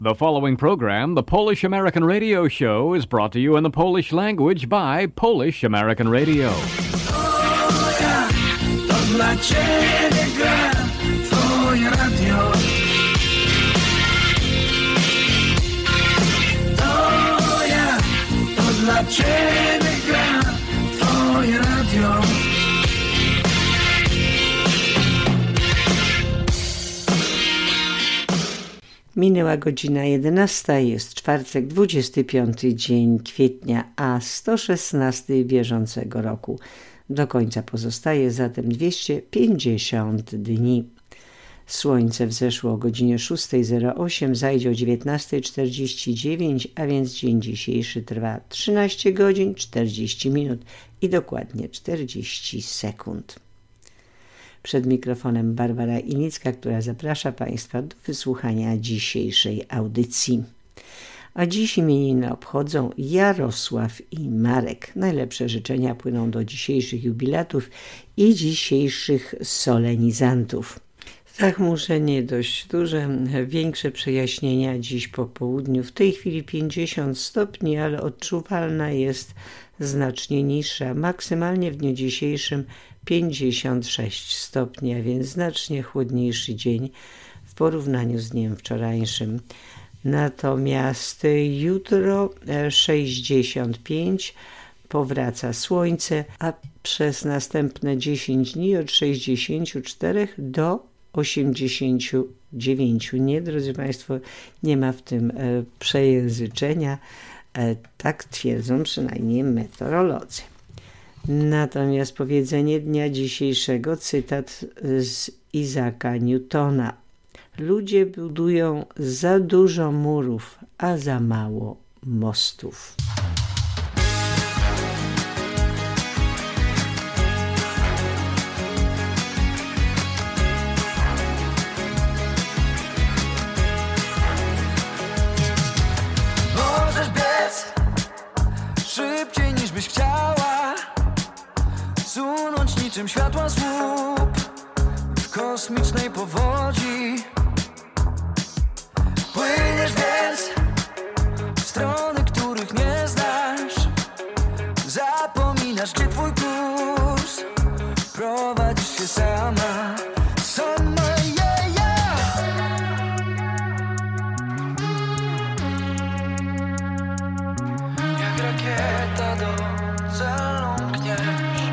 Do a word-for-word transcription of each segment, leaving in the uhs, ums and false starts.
The following program, the Polish American Radio Show, is brought to you in the Polish language by Polish American Radio. O ja, to dla Ciebie gra Twoje radio. To ja, to dla Ciebie gra Twoje radio. Minęła godzina jedenasta, jest czwartek, dwudziesty piąty dzień kwietnia, a sto szesnasty bieżącego roku. Do końca pozostaje zatem dwieście pięćdziesiąt dni. Słońce wzeszło o godzinie szósta zero osiem, zajdzie o dziewiętnasta czterdzieści dziewięć, a więc dzień dzisiejszy trwa trzynaście godzin, czterdzieści minut i dokładnie czterdzieści sekund. Przed mikrofonem Barbara Inicka, która zaprasza Państwa do wysłuchania dzisiejszej audycji. A dziś imieniny obchodzą Jarosław i Marek. Najlepsze życzenia płyną do dzisiejszych jubilatów i dzisiejszych solenizantów. Zachmurzenie dość duże, większe przejaśnienia dziś po południu. W tej chwili pięćdziesiąt stopni, ale odczuwalna jest znacznie niższa. Maksymalnie w dniu dzisiejszym pięćdziesiąt sześć stopni, a więc znacznie chłodniejszy dzień w porównaniu z dniem wczorajszym. Natomiast jutro sześćdziesiąt pięć, powraca słońce, a przez następne dziesięć dni od sześćdziesięciu czterech do osiemdziesięciu dziewięciu. Nie, drodzy Państwo, nie ma w tym e, przejęzyczenia. E, tak twierdzą przynajmniej meteorolodzy. Natomiast powiedzenie dnia dzisiejszego, cytat z Isaaca Newtona. Ludzie budują za dużo murów, a za mało mostów. Możesz biec szybciej niż byś chciała, sunąć niczym światła słup w kosmicznej powodzi. Płyniesz więc w strony, których nie znasz, zapominasz, gdzie twój kurs, prowadzisz się sama, sama, yeah, yeah. Jak rakieta do celu mkniesz.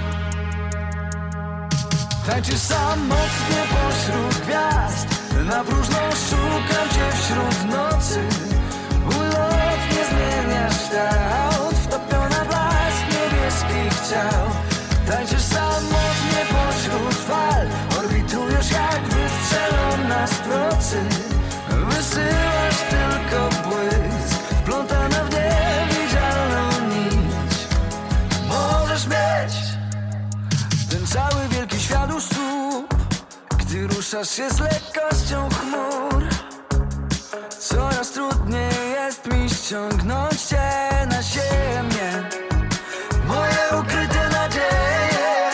Tańczysz samotnie pośród gwiazd, na próżno szukam cię wśród nocy. Ulotnie zmieniasz kształt, wtopiona w blask niebieskich ciał. Tańczysz samotnie pośród fal, orbitujesz jak wystrzelona z procy. Wysyłasz tylko błysk, wplątana w niewidzialną nić. Możesz mieć ten cały wielki świat u stóp, gdy ruszasz się z lekkością chmur. Coraz trudniej jest mi ściągnąć cię na ziemię. Moje ukryte nadzieje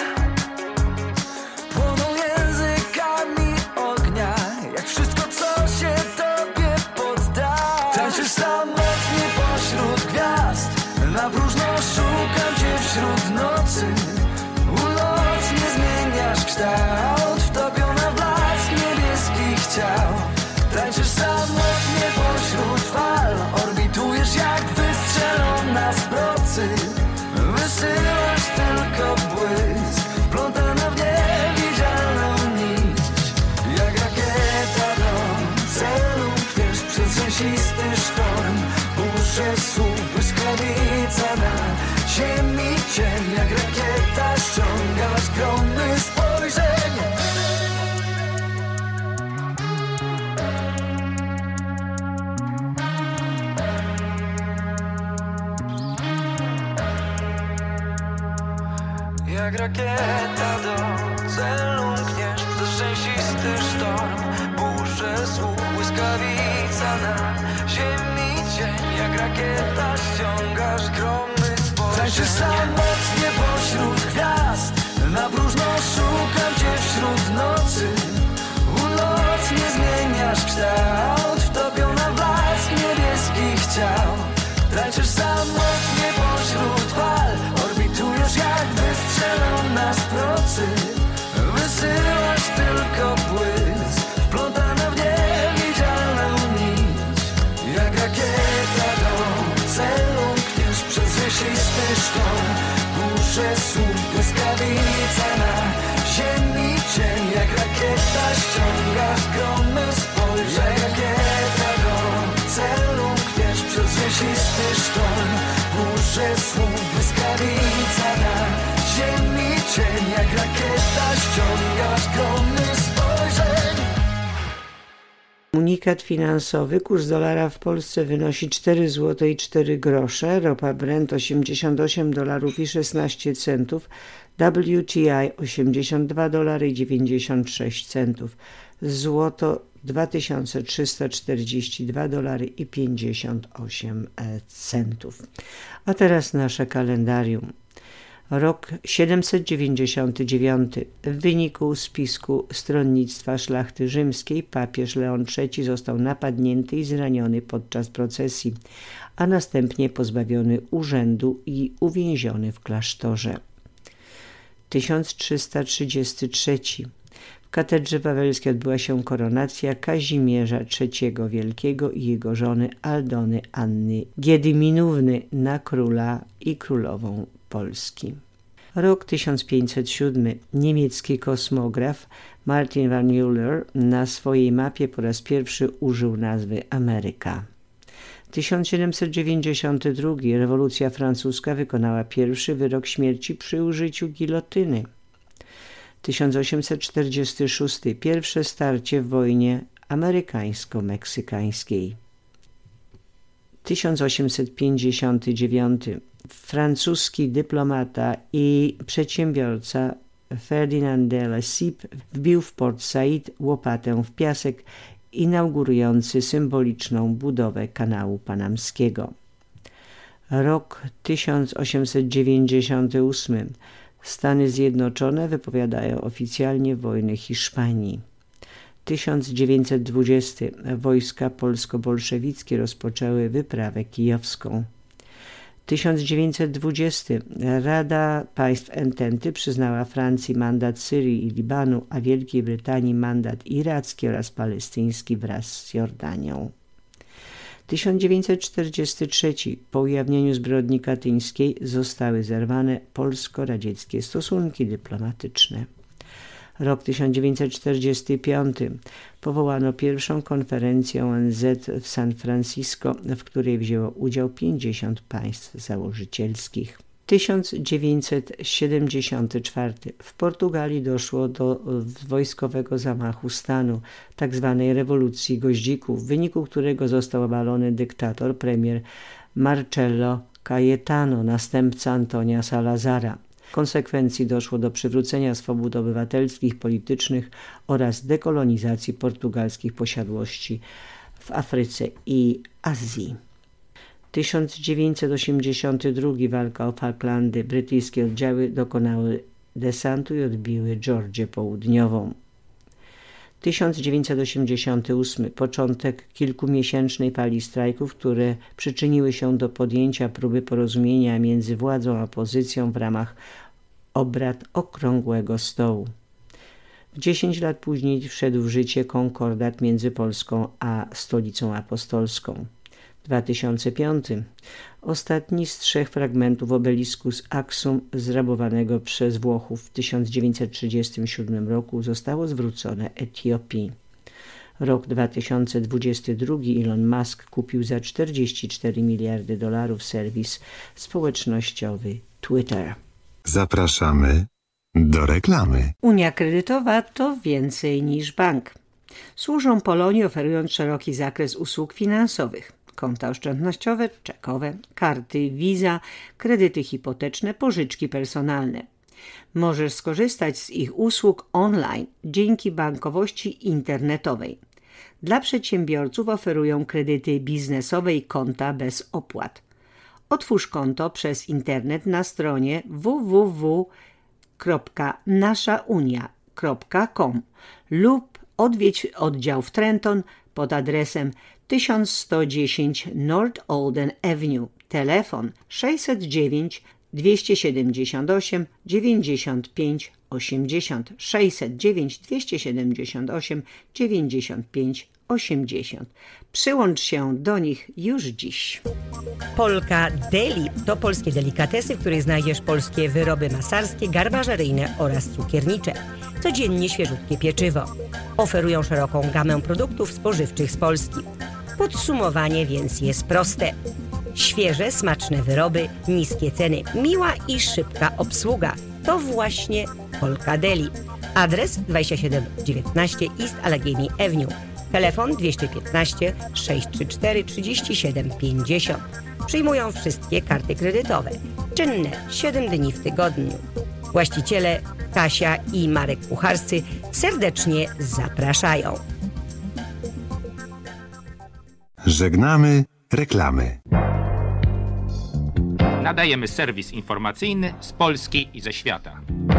płoną językami ognia, jak wszystko, co się tobie poddaje. Tańczysz samotnie pośród gwiazd, na próżno szukam cię wśród nocy. Ulotnie zmieniasz kształt, wtopiona w blask niebieskich ciał. Tańczysz samotnie pośród fal, orbitujesz jak wystrzelona z procy. Wysyłasz tylko błysk, wplątana w niewidzialną nić. Jak rakieta do celu pchniesz przez rzęsisty sztorm. Burzę słów, błyskawica na ziemi cień. Jak rakieta ściągasz gromy spojrzenie. Jak rakieta do celu mkniesz przez rzęsisty sztorm. Burzę słów, błyskawica na ziemi cień. Jak rakieta ściągasz gromy spojrzenia. Tańczysz samotnie pośród gwiazd, na próżno szukam cię wśród nocy. Ulotnie zmieniasz kształt, wtopiona w las. Komunikat finansowy. Kurs dolara w Polsce wynosi cztery złote i cztery grosze, ropa Brent osiemdziesiąt osiem dolarów i szesnaście centów, W T I osiemdziesiąt dwa dolary i dziewięćdziesiąt sześć centów, złoto dwa tysiące trzysta czterdzieści dwa dolary i pięćdziesiąt osiem centów. A teraz nasze kalendarium. Rok siedemset dziewięćdziesiąty dziewiąty. W wyniku spisku stronnictwa szlachty rzymskiej papież Leon trzeci został napadnięty i zraniony podczas procesji, a następnie pozbawiony urzędu i uwięziony w klasztorze. tysiąc trzysta trzydziesty trzeci. W katedrze wawelskiej odbyła się koronacja Kazimierza trzeciego Wielkiego i jego żony Aldony Anny Giedyminówny na króla i królową Polski. Rok tysiąc pięćset siódmy. Niemiecki kosmograf Martin van Müller na swojej mapie po raz pierwszy użył nazwy Ameryka. tysiąc siedemset dziewięćdziesiąty drugi. Rewolucja francuska wykonała pierwszy wyrok śmierci przy użyciu gilotyny. tysiąc osiemset czterdziesty szósty. Pierwsze starcie w wojnie amerykańsko-meksykańskiej. tysiąc osiemset pięćdziesiąty dziewiąty. Francuski dyplomata i przedsiębiorca Ferdinand de Lesseps wbił w Port Said łopatę w piasek, inaugurujący symboliczną budowę kanału panamskiego. Rok tysiąc osiemset dziewięćdziesiąty ósmy. Stany Zjednoczone wypowiadają oficjalnie wojnę Hiszpanii. tysiąc dziewięćset dwudziesty. Wojska polsko-bolszewickie rozpoczęły wyprawę kijowską. tysiąc dziewięćset dwudziesty. Rada Państw Ententy przyznała Francji mandat Syrii i Libanu, a Wielkiej Brytanii mandat iracki oraz palestyński wraz z Jordanią. tysiąc dziewięćset czterdziesty trzeci. Po ujawnieniu zbrodni katyńskiej zostały zerwane polsko-radzieckie stosunki dyplomatyczne. Rok tysiąc dziewięćset czterdziesty piąty. Powołano pierwszą konferencję O N Z w San Francisco, w której wzięło udział pięćdziesiąt państw założycielskich. tysiąc dziewięćset siedemdziesiąty czwarty. W Portugalii doszło do wojskowego zamachu stanu, tzw. rewolucji goździków, w wyniku którego został obalony dyktator premier Marcelo Caetano, następca Antonia Salazara. W konsekwencji doszło do przywrócenia swobód obywatelskich, politycznych oraz dekolonizacji portugalskich posiadłości w Afryce i Azji. tysiąc dziewięćset osiemdziesiąty drugi. Walka o Falklandy. Brytyjskie oddziały dokonały desantu i odbiły Georgię Południową. tysiąc dziewięćset osiemdziesiąty ósmy. Początek kilkumiesięcznej fali strajków, które przyczyniły się do podjęcia próby porozumienia między władzą a opozycją w ramach obrad Okrągłego Stołu. W dziesięć lat później wszedł w życie konkordat między Polską a Stolicą Apostolską. dwa tysiące piąty. Ostatni z trzech fragmentów obelisku z Aksum zrabowanego przez Włochów w tysiąc dziewięćset trzydziestym siódmym roku zostało zwrócone Etiopii. Rok dwa tysiące dwudziesty drugi. Elon Musk kupił za czterdzieści cztery miliardy dolarów serwis społecznościowy Twitter. Zapraszamy do reklamy. Unia Kredytowa to więcej niż bank. Służą Polonii, oferując szeroki zakres usług finansowych. Konta oszczędnościowe, czekowe, karty Visa, kredyty hipoteczne, pożyczki personalne. Możesz skorzystać z ich usług online dzięki bankowości internetowej. Dla przedsiębiorców oferują kredyty biznesowe i konta bez opłat. Otwórz konto przez internet na stronie w w w kropka naszaunia kropka com lub odwiedź oddział w Trenton pod adresem tysiąc sto dziesięć North Olden Avenue. Telefon sześćset dziewięć dwieście siedemdziesiąt osiem dziewięćdziesiąt pięć osiemdziesiąt sześćset dziewięć dwieście siedemdziesiąt osiem dziewięćdziesiąt pięć osiemdziesiąt. Przyłącz się do nich już dziś. Polka Deli to polskie delikatesy, w których znajdziesz polskie wyroby masarskie, garbażeryjne oraz cukiernicze. Codziennie świeżutkie pieczywo. Oferują szeroką gamę produktów spożywczych z Polski. Podsumowanie więc jest proste. Świeże, smaczne wyroby, niskie ceny, miła i szybka obsługa. To właśnie Polka Deli. Adres dwadzieścia siedem dziewiętnaście East Allegheny Avenue. Telefon dwieście piętnaście sześćset trzydzieści cztery trzydzieści siedem pięćdziesiąt. Przyjmują wszystkie karty kredytowe. Czynne siedem dni w tygodniu. Właściciele Kasia i Marek Kucharscy serdecznie zapraszają. Żegnamy reklamy. Nadajemy serwis informacyjny z Polski i ze świata.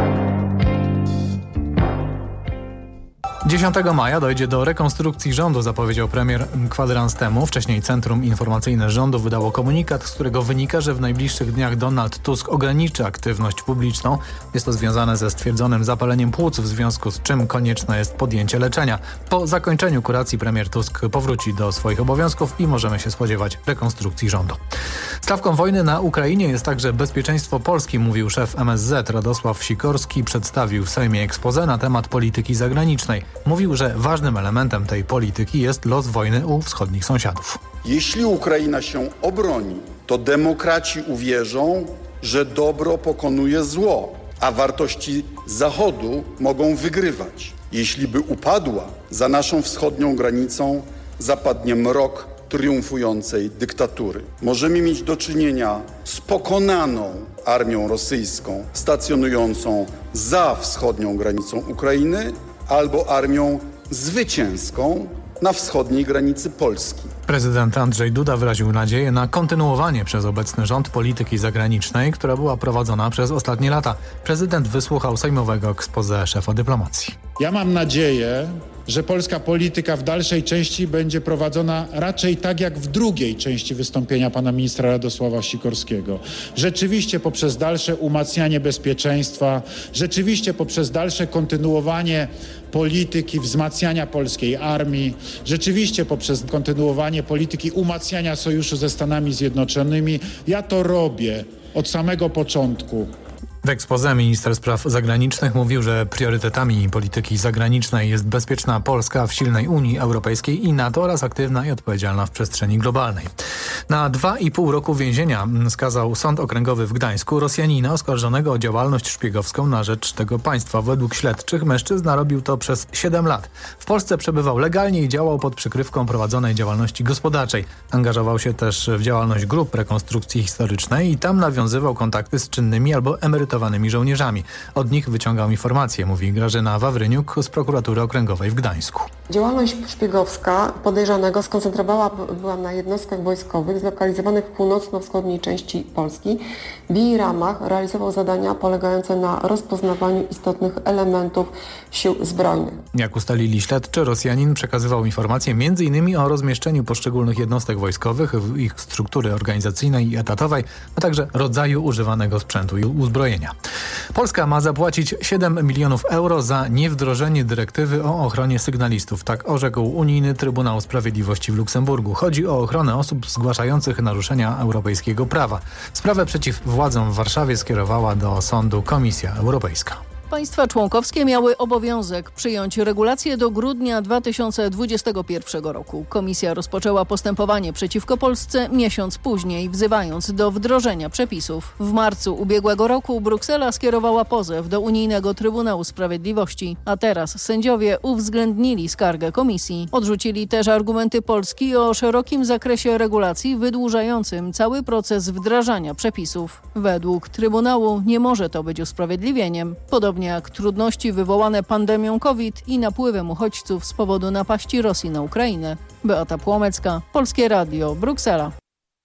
dziesiątego maja dojdzie do rekonstrukcji rządu, zapowiedział premier kwadrans temu. Wcześniej Centrum Informacyjne Rządu wydało komunikat, z którego wynika, że w najbliższych dniach Donald Tusk ograniczy aktywność publiczną. Jest to związane ze stwierdzonym zapaleniem płuc, w związku z czym konieczne jest podjęcie leczenia. Po zakończeniu kuracji premier Tusk powróci do swoich obowiązków i możemy się spodziewać rekonstrukcji rządu. Stawką wojny na Ukrainie jest także bezpieczeństwo Polski, mówił szef M S Z Radosław Sikorski. Przedstawił w Sejmie exposé na temat polityki zagranicznej. Mówił, że ważnym elementem tej polityki jest los wojny u wschodnich sąsiadów. Jeśli Ukraina się obroni, to demokraci uwierzą, że dobro pokonuje zło, a wartości Zachodu mogą wygrywać. Jeśli by upadła, za naszą wschodnią granicą zapadnie mrok triumfującej dyktatury. Możemy mieć do czynienia z pokonaną armią rosyjską stacjonującą za wschodnią granicą Ukrainy albo armią zwycięską na wschodniej granicy Polski. Prezydent Andrzej Duda wyraził nadzieję na kontynuowanie przez obecny rząd polityki zagranicznej, która była prowadzona przez ostatnie lata. Prezydent wysłuchał sejmowego exposé szefa dyplomacji. Ja mam nadzieję, że polska polityka w dalszej części będzie prowadzona raczej tak jak w drugiej części wystąpienia pana ministra Radosława Sikorskiego. Rzeczywiście poprzez dalsze umacnianie bezpieczeństwa, rzeczywiście poprzez dalsze kontynuowanie polityki wzmacniania polskiej armii, rzeczywiście poprzez kontynuowanie polityki umacniania sojuszu ze Stanami Zjednoczonymi. Ja to robię od samego początku. W exposé minister spraw zagranicznych mówił, że priorytetami polityki zagranicznej jest bezpieczna Polska w silnej Unii Europejskiej i NATO oraz aktywna i odpowiedzialna w przestrzeni globalnej. Na dwa i pół roku więzienia skazał Sąd Okręgowy w Gdańsku Rosjanina oskarżonego o działalność szpiegowską na rzecz tego państwa. Według śledczych mężczyzna robił to przez siedem lat. W Polsce przebywał legalnie i działał pod przykrywką prowadzonej działalności gospodarczej. Angażował się też w działalność grup rekonstrukcji historycznej i tam nawiązywał kontakty z czynnymi albo emerytowanymi żołnierzami. Od nich wyciągał informacje, mówi Grażyna Wawryniuk z Prokuratury Okręgowej w Gdańsku. Działalność szpiegowska podejrzanego skoncentrowała była na jednostkach wojskowych zlokalizowanych w północno-wschodniej części Polski. W jej ramach realizował zadania polegające na rozpoznawaniu istotnych elementów sił zbrojnych. Jak ustalili śledczy, Rosjanin przekazywał informacje między innymi o rozmieszczeniu poszczególnych jednostek wojskowych, ich struktury organizacyjnej i etatowej, a także rodzaju używanego sprzętu i uzbrojenia. Polska ma zapłacić siedem milionów euro za niewdrożenie dyrektywy o ochronie sygnalistów. Tak orzekł Unijny Trybunał Sprawiedliwości w Luksemburgu. Chodzi o ochronę osób zgłaszających naruszenia europejskiego prawa. Sprawę przeciw władzom w Warszawie skierowała do sądu Komisja Europejska. Państwa członkowskie miały obowiązek przyjąć regulacje do grudnia dwa tysiące dwudziestego pierwszego roku. Komisja rozpoczęła postępowanie przeciwko Polsce miesiąc później, wzywając do wdrożenia przepisów. W marcu ubiegłego roku Bruksela skierowała pozew do Unijnego Trybunału Sprawiedliwości, a teraz sędziowie uwzględnili skargę komisji. Odrzucili też argumenty Polski o szerokim zakresie regulacji wydłużającym cały proces wdrażania przepisów. Według Trybunału nie może to być usprawiedliwieniem. Podobnie jak trudności wywołane pandemią COVID i napływem uchodźców z powodu napaści Rosji na Ukrainę. Beata Płomecka, Polskie Radio, Bruksela.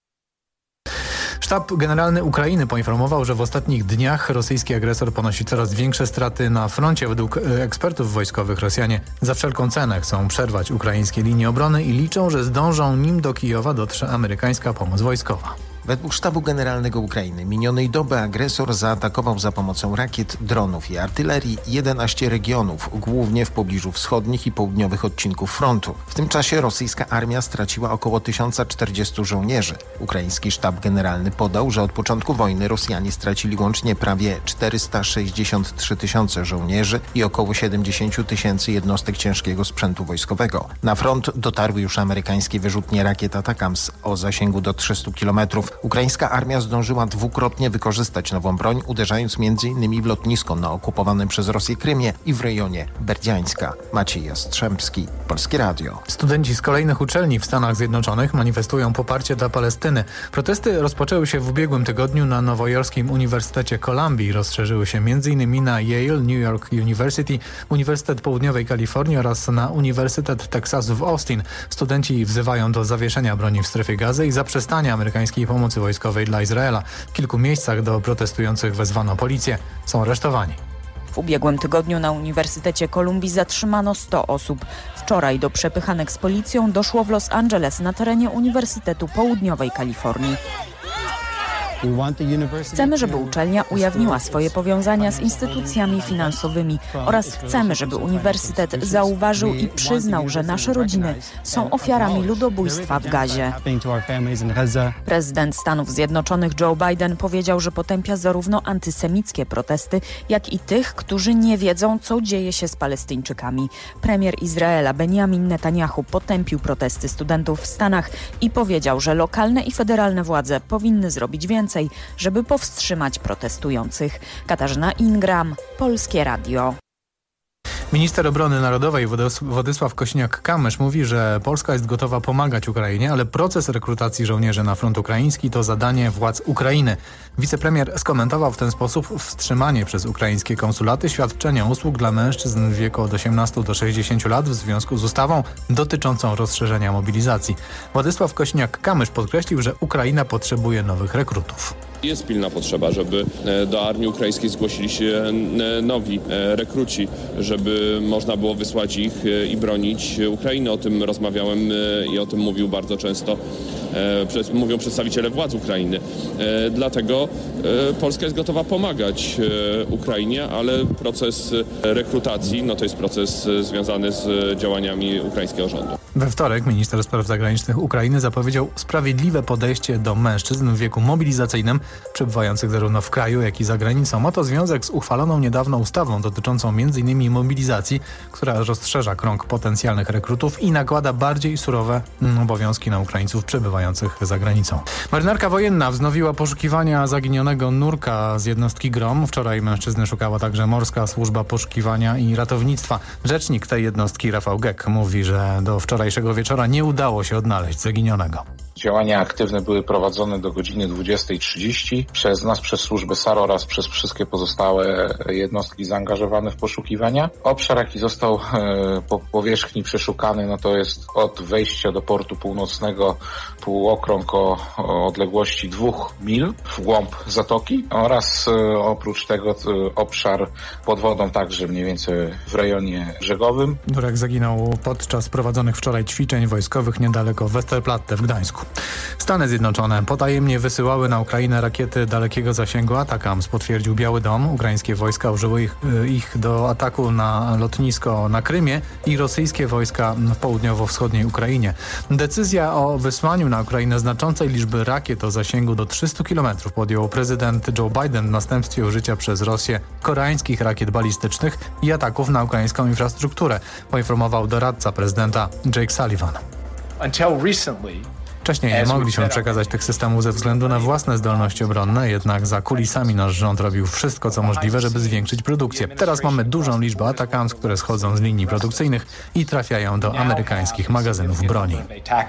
Sztab Generalny Ukrainy poinformował, że w ostatnich dniach rosyjski agresor ponosi coraz większe straty na froncie. Według ekspertów wojskowych Rosjanie za wszelką cenę chcą przerwać ukraińskie linie obrony i liczą, że zdążą, nim do Kijowa dotrze amerykańska pomoc wojskowa. Według Sztabu Generalnego Ukrainy minionej doby agresor zaatakował za pomocą rakiet, dronów i artylerii jedenaście regionów, głównie w pobliżu wschodnich i południowych odcinków frontu. W tym czasie rosyjska armia straciła około tysiąc czterdziestu żołnierzy. Ukraiński Sztab Generalny podał, że od początku wojny Rosjanie stracili łącznie prawie czterysta sześćdziesiąt trzy tysiące żołnierzy i około siedemdziesiąt tysięcy jednostek ciężkiego sprzętu wojskowego. Na front dotarły już amerykańskie wyrzutnie rakiet Atakams o zasięgu do trzystu kilometrów. Ukraińska armia zdążyła dwukrotnie wykorzystać nową broń, uderzając między innymi w lotnisko na okupowanym przez Rosję Krymie i w rejonie Berdziańska. Maciej Jastrzębski, Polskie Radio. Studenci z kolejnych uczelni w Stanach Zjednoczonych manifestują poparcie dla Palestyny. Protesty rozpoczęły się w ubiegłym tygodniu na nowojorskim Uniwersytecie Columbii. Rozszerzyły się między innymi na Yale, New York University, Uniwersytet Południowej Kalifornii oraz na Uniwersytet Teksasu w Austin. Studenci wzywają do zawieszenia broni w strefie Gazy i zaprzestania amerykańskiej pomocy wojskowej dla Izraela. W kilku miejscach do protestujących wezwano policję. Są aresztowani. W ubiegłym tygodniu na Uniwersytecie Kolumbii zatrzymano sto osób. Wczoraj do przepychanek z policją doszło w Los Angeles na terenie Uniwersytetu Południowej Kalifornii. Chcemy, żeby uczelnia ujawniła swoje powiązania z instytucjami finansowymi oraz chcemy, żeby uniwersytet zauważył i przyznał, że nasze rodziny są ofiarami ludobójstwa w Gazie. Prezydent Stanów Zjednoczonych Joe Biden powiedział, że potępia zarówno antysemickie protesty, jak i tych, którzy nie wiedzą, co dzieje się z Palestyńczykami. Premier Izraela Benjamin Netanyahu potępił protesty studentów w Stanach i powiedział, że lokalne i federalne władze powinny zrobić więcej, żeby powstrzymać protestujących. Katarzyna Ingram, Polskie Radio. Minister Obrony Narodowej Władysław Kosiniak-Kamysz mówi, że Polska jest gotowa pomagać Ukrainie, ale proces rekrutacji żołnierzy na front ukraiński to zadanie władz Ukrainy. Wicepremier skomentował w ten sposób wstrzymanie przez ukraińskie konsulaty świadczenia usług dla mężczyzn w wieku od osiemnastu do sześćdziesięciu lat w związku z ustawą dotyczącą rozszerzenia mobilizacji. Władysław Kosiniak-Kamysz podkreślił, że Ukraina potrzebuje nowych rekrutów. Jest pilna potrzeba, żeby do armii ukraińskiej zgłosili się nowi rekruci, żeby można było wysłać ich i bronić Ukrainy. O tym rozmawiałem i o tym mówił bardzo często, mówią przedstawiciele władz Ukrainy. Dlatego Polska jest gotowa pomagać Ukrainie, ale proces rekrutacji no to jest proces związany z działaniami ukraińskiego rządu. We wtorek minister spraw zagranicznych Ukrainy zapowiedział sprawiedliwe podejście do mężczyzn w wieku mobilizacyjnym przebywających zarówno w kraju, jak i za granicą. Ma to związek z uchwaloną niedawno ustawą dotyczącą między innymi mobilizacji, która rozszerza krąg potencjalnych rekrutów i nakłada bardziej surowe obowiązki na Ukraińców przebywających za granicą. Marynarka wojenna wznowiła poszukiwania zaginionego nurka z jednostki GROM. Wczoraj mężczyzny szukała także Morska Służba Poszukiwania i Ratownictwa. Rzecznik tej jednostki Rafał Gek mówi, że do wczorajszego wieczora nie udało się odnaleźć zaginionego. Działania aktywne były prowadzone do godziny dwudziestej trzydzieści przez nas, przez służbę S A R oraz przez wszystkie pozostałe jednostki zaangażowane w poszukiwania. Obszar, jaki został e, po powierzchni przeszukany, no to jest od wejścia do portu północnego półokrąg o, o odległości dwóch mil w głąb zatoki oraz e, oprócz tego e, obszar pod wodą także mniej więcej w rejonie brzegowym. Nurek zaginął podczas prowadzonych wczoraj ćwiczeń wojskowych niedaleko Westerplatte w Gdańsku. Stany Zjednoczone potajemnie wysyłały na Ukrainę rakiety dalekiego zasięgu ATACMS, potwierdził Biały Dom. Ukraińskie wojska użyły ich, ich do ataku na lotnisko na Krymie i rosyjskie wojska w południowo-wschodniej Ukrainie. Decyzja o wysłaniu na Ukrainę znaczącej liczby rakiet o zasięgu do trzystu kilometrów podjął prezydent Joe Biden w następstwie użycia przez Rosję koreańskich rakiet balistycznych i ataków na ukraińską infrastrukturę, poinformował doradca prezydenta Jake Sullivan. Until recently, Wcześniej nie mogliśmy przekazać tych systemów ze względu na własne zdolności obronne, jednak za kulisami nasz rząd robił wszystko, co możliwe, żeby zwiększyć produkcję. Teraz mamy dużą liczbę ATACMS, które schodzą z linii produkcyjnych i trafiają do amerykańskich magazynów broni.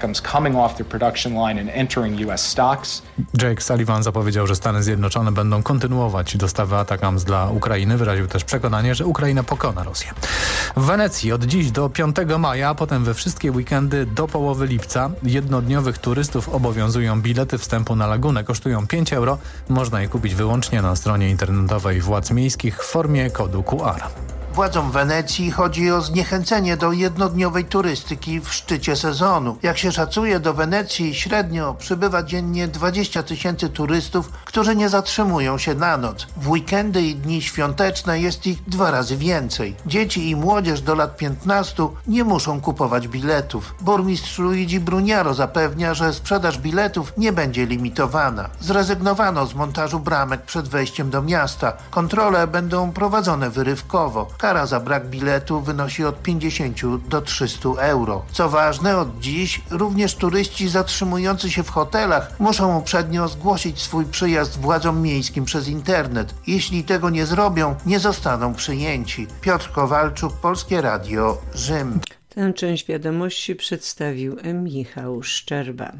Jake Sullivan zapowiedział, że Stany Zjednoczone będą kontynuować dostawy ATACMS dla Ukrainy. Wyraził też przekonanie, że Ukraina pokona Rosję. W Wenecji od dziś do piątego maja, a potem we wszystkie weekendy do połowy lipca jednodniowych turystów obowiązują bilety wstępu na lagunę. Kosztują pięć euro. Można je kupić wyłącznie na stronie internetowej władz miejskich w formie kodu Q R. Władzom Wenecji chodzi o zniechęcenie do jednodniowej turystyki w szczycie sezonu. Jak się szacuje, do Wenecji średnio przybywa dziennie dwadzieścia tysięcy turystów, którzy nie zatrzymują się na noc. W weekendy i dni świąteczne jest ich dwa razy więcej. Dzieci i młodzież do lat piętnastu nie muszą kupować biletów. Burmistrz Luigi Bruniaro zapewnia, że sprzedaż biletów nie będzie limitowana. Zrezygnowano z montażu bramek przed wejściem do miasta. Kontrole będą prowadzone wyrywkowo. Kara za brak biletu wynosi od pięćdziesięciu do trzystu euro. Co ważne, od dziś również turyści zatrzymujący się w hotelach muszą uprzednio zgłosić swój przyjazd władzom miejskim przez internet. Jeśli tego nie zrobią, nie zostaną przyjęci. Piotr Kowalczuk, Polskie Radio, Rzym. Tę część wiadomości przedstawił Michał Szczerba.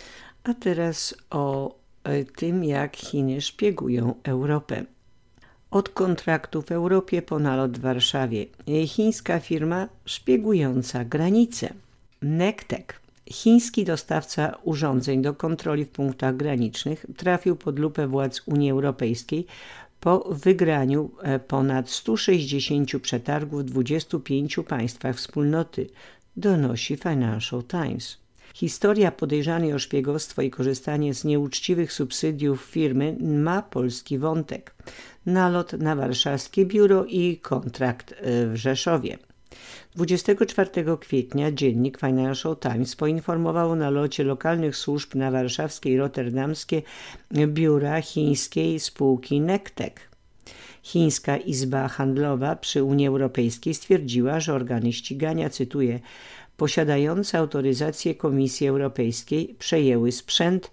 A teraz o tym, jak Chiny szpiegują Europę. Od kontraktu w Europie po nalot w Warszawie. Chińska firma szpiegująca granice. Nektek, chiński dostawca urządzeń do kontroli w punktach granicznych, trafił pod lupę władz Unii Europejskiej po wygraniu ponad stu sześćdziesięciu przetargów w dwudziestu pięciu państwach wspólnoty, donosi Financial Times. Historia podejrzanej o szpiegostwo i korzystanie z nieuczciwych subsydiów firmy ma polski wątek. Nalot na warszawskie biuro i kontrakt w Rzeszowie. dwudziestego czwartego kwietnia dziennik Financial Times poinformował o nalocie lokalnych służb na warszawskie i rotterdamskie biura chińskiej spółki Nektek. Chińska Izba Handlowa przy Unii Europejskiej stwierdziła, że organy ścigania, cytuję, posiadające autoryzację Komisji Europejskiej przejęły sprzęt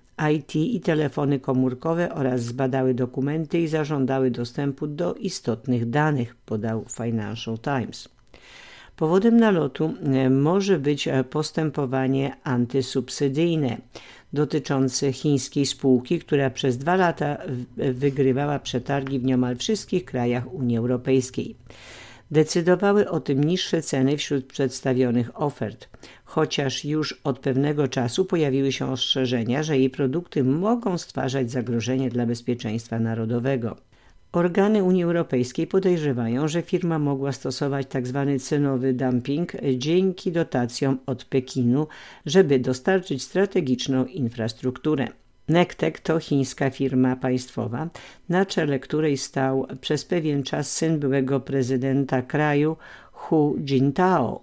I T i telefony komórkowe oraz zbadały dokumenty i zażądały dostępu do istotnych danych, podał Financial Times. Powodem nalotu może być postępowanie antysubsydyjne dotyczące chińskiej spółki, która przez dwa lata wygrywała przetargi w niemal wszystkich krajach Unii Europejskiej. Decydowały o tym niższe ceny wśród przedstawionych ofert, chociaż już od pewnego czasu pojawiły się ostrzeżenia, że jej produkty mogą stwarzać zagrożenie dla bezpieczeństwa narodowego. Organy Unii Europejskiej podejrzewają, że firma mogła stosować tzw. cenowy dumping dzięki dotacjom od Pekinu, żeby dostarczyć strategiczną infrastrukturę. Nektek to chińska firma państwowa, na czele której stał przez pewien czas syn byłego prezydenta kraju Hu Jintao.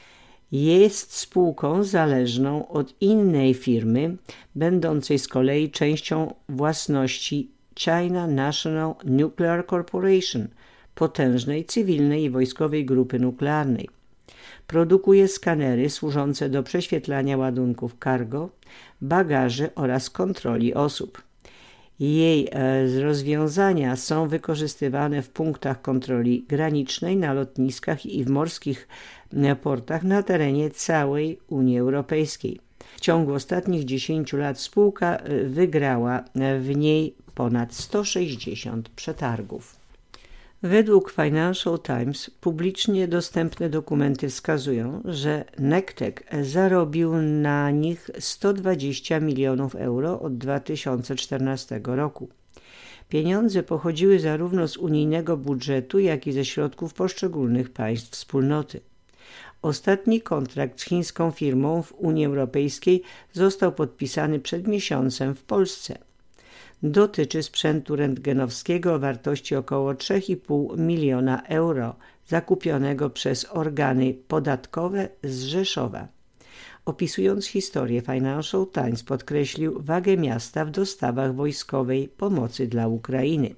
Jest spółką zależną od innej firmy, będącej z kolei częścią własności China National Nuclear Corporation, potężnej cywilnej i wojskowej grupy nuklearnej. Produkuje skanery służące do prześwietlania ładunków cargo, bagaży oraz kontroli osób. Jej rozwiązania są wykorzystywane w punktach kontroli granicznej, na lotniskach i w morskich portach na terenie całej Unii Europejskiej. W ciągu ostatnich dziesięciu lat spółka wygrała w niej ponad sto sześćdziesiąt przetargów. Według Financial Times publicznie dostępne dokumenty wskazują, że Nektek zarobił na nich sto dwadzieścia milionów euro od dwa tysiące czternastego roku. Pieniądze pochodziły zarówno z unijnego budżetu, jak i ze środków poszczególnych państw wspólnoty. Ostatni kontrakt z chińską firmą w Unii Europejskiej został podpisany przed miesiącem w Polsce. Dotyczy sprzętu rentgenowskiego o wartości około trzy i pół miliona euro, zakupionego przez organy podatkowe z Rzeszowa. Opisując historię, Financial Times podkreślił wagę miasta w dostawach wojskowej pomocy dla Ukrainy.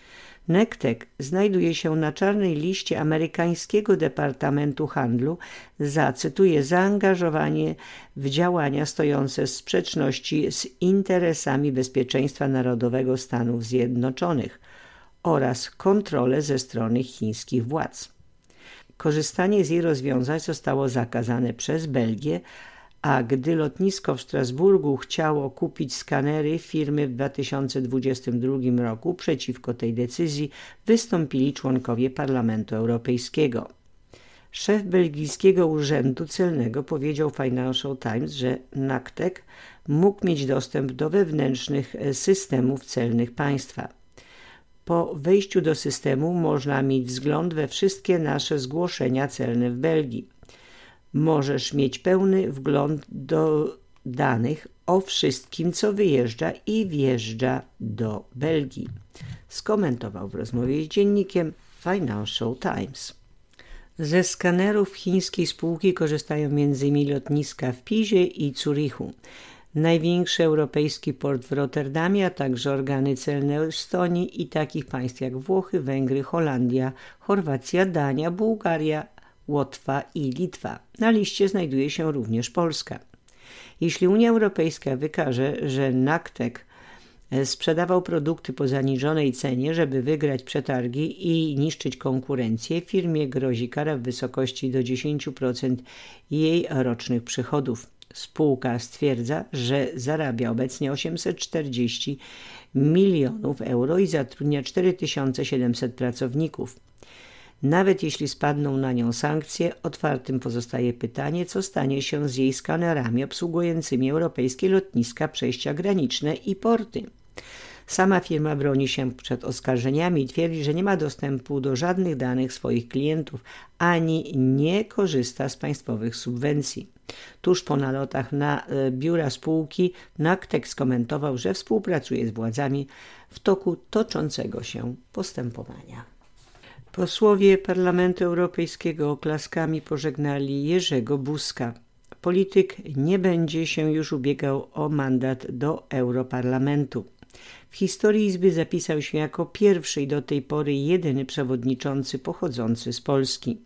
Nektek znajduje się na czarnej liście amerykańskiego Departamentu Handlu za, cytuję, zaangażowanie w działania stojące w sprzeczności z interesami bezpieczeństwa narodowego Stanów Zjednoczonych oraz kontrolę ze strony chińskich władz. Korzystanie z jej rozwiązań zostało zakazane przez Belgię, a gdy lotnisko w Strasburgu chciało kupić skanery firmy w dwa tysiące dwudziestym drugim roku, przeciwko tej decyzji wystąpili członkowie Parlamentu Europejskiego. Szef belgijskiego urzędu celnego powiedział Financial Times, że Nektek mógł mieć dostęp do wewnętrznych systemów celnych państwa. Po wejściu do systemu można mieć wgląd we wszystkie nasze zgłoszenia celne w Belgii. Możesz mieć pełny wgląd do danych o wszystkim, co wyjeżdża i wjeżdża do Belgii, skomentował w rozmowie z dziennikiem Financial Times. Ze skanerów chińskiej spółki korzystają m.in. lotniska w Pizie i Zurichu. największy europejski port w Rotterdamie, a także organy celne Estonii i takich państw jak Włochy, Węgry, Holandia, Chorwacja, Dania, Bułgaria, Łotwa i Litwa. Na liście znajduje się również Polska. Jeśli Unia Europejska wykaże, że Naktek sprzedawał produkty po zaniżonej cenie, żeby wygrać przetargi i niszczyć konkurencję, firmie grozi kara w wysokości do dziesięć procent jej rocznych przychodów. Spółka stwierdza, że zarabia obecnie osiemset czterdzieści milionów euro i zatrudnia cztery tysiące siedemset pracowników. Nawet jeśli spadną na nią sankcje, otwartym pozostaje pytanie, co stanie się z jej skanerami obsługującymi europejskie lotniska, przejścia graniczne i porty. Sama firma broni się przed oskarżeniami i twierdzi, że nie ma dostępu do żadnych danych swoich klientów, ani nie korzysta z państwowych subwencji. Tuż po nalotach na biura spółki Naktek skomentował, że współpracuje z władzami w toku toczącego się postępowania. Posłowie Parlamentu Europejskiego oklaskami pożegnali Jerzego Buzka. Polityk nie będzie się już ubiegał o mandat do Europarlamentu. W historii Izby zapisał się jako pierwszy i do tej pory jedyny przewodniczący pochodzący z Polski.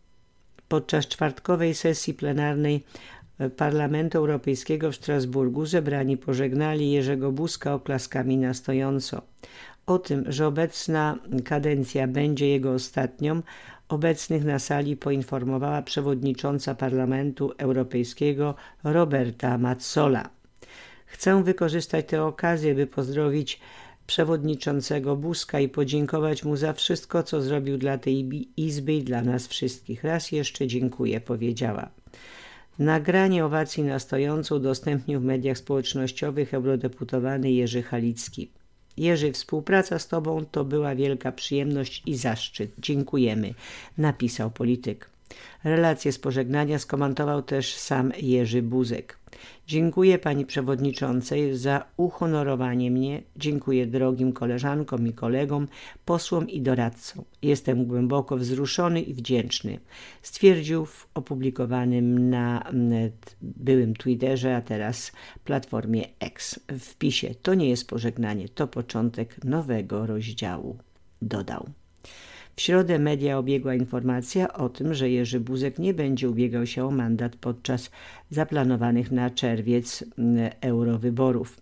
Podczas czwartkowej sesji plenarnej Parlamentu Europejskiego w Strasburgu zebrani pożegnali Jerzego Buzka oklaskami na stojąco. O tym, że obecna kadencja będzie jego ostatnią, obecnych na sali poinformowała przewodnicząca Parlamentu Europejskiego Roberta Metsola. Chcę wykorzystać tę okazję, by pozdrowić przewodniczącego Buzka i podziękować mu za wszystko, co zrobił dla tej Izby i dla nas wszystkich. Raz jeszcze dziękuję, powiedziała. Nagranie owacji na stojąco udostępnił w mediach społecznościowych eurodeputowany Jerzy Halicki. Jerzy, współpraca z Tobą to była wielka przyjemność i zaszczyt. Dziękujemy, napisał polityk. Relację z pożegnania skomentował też sam Jerzy Buzek. Dziękuję Pani Przewodniczącej za uhonorowanie mnie. Dziękuję drogim koleżankom i kolegom, posłom i doradcom. Jestem głęboko wzruszony i wdzięczny. Stwierdził w opublikowanym na byłym Twitterze, a teraz platformie X wpisie. To nie jest pożegnanie, to początek nowego rozdziału, dodał. W środę media obiegła informacja o tym, że Jerzy Buzek nie będzie ubiegał się o mandat podczas zaplanowanych na czerwiec eurowyborów.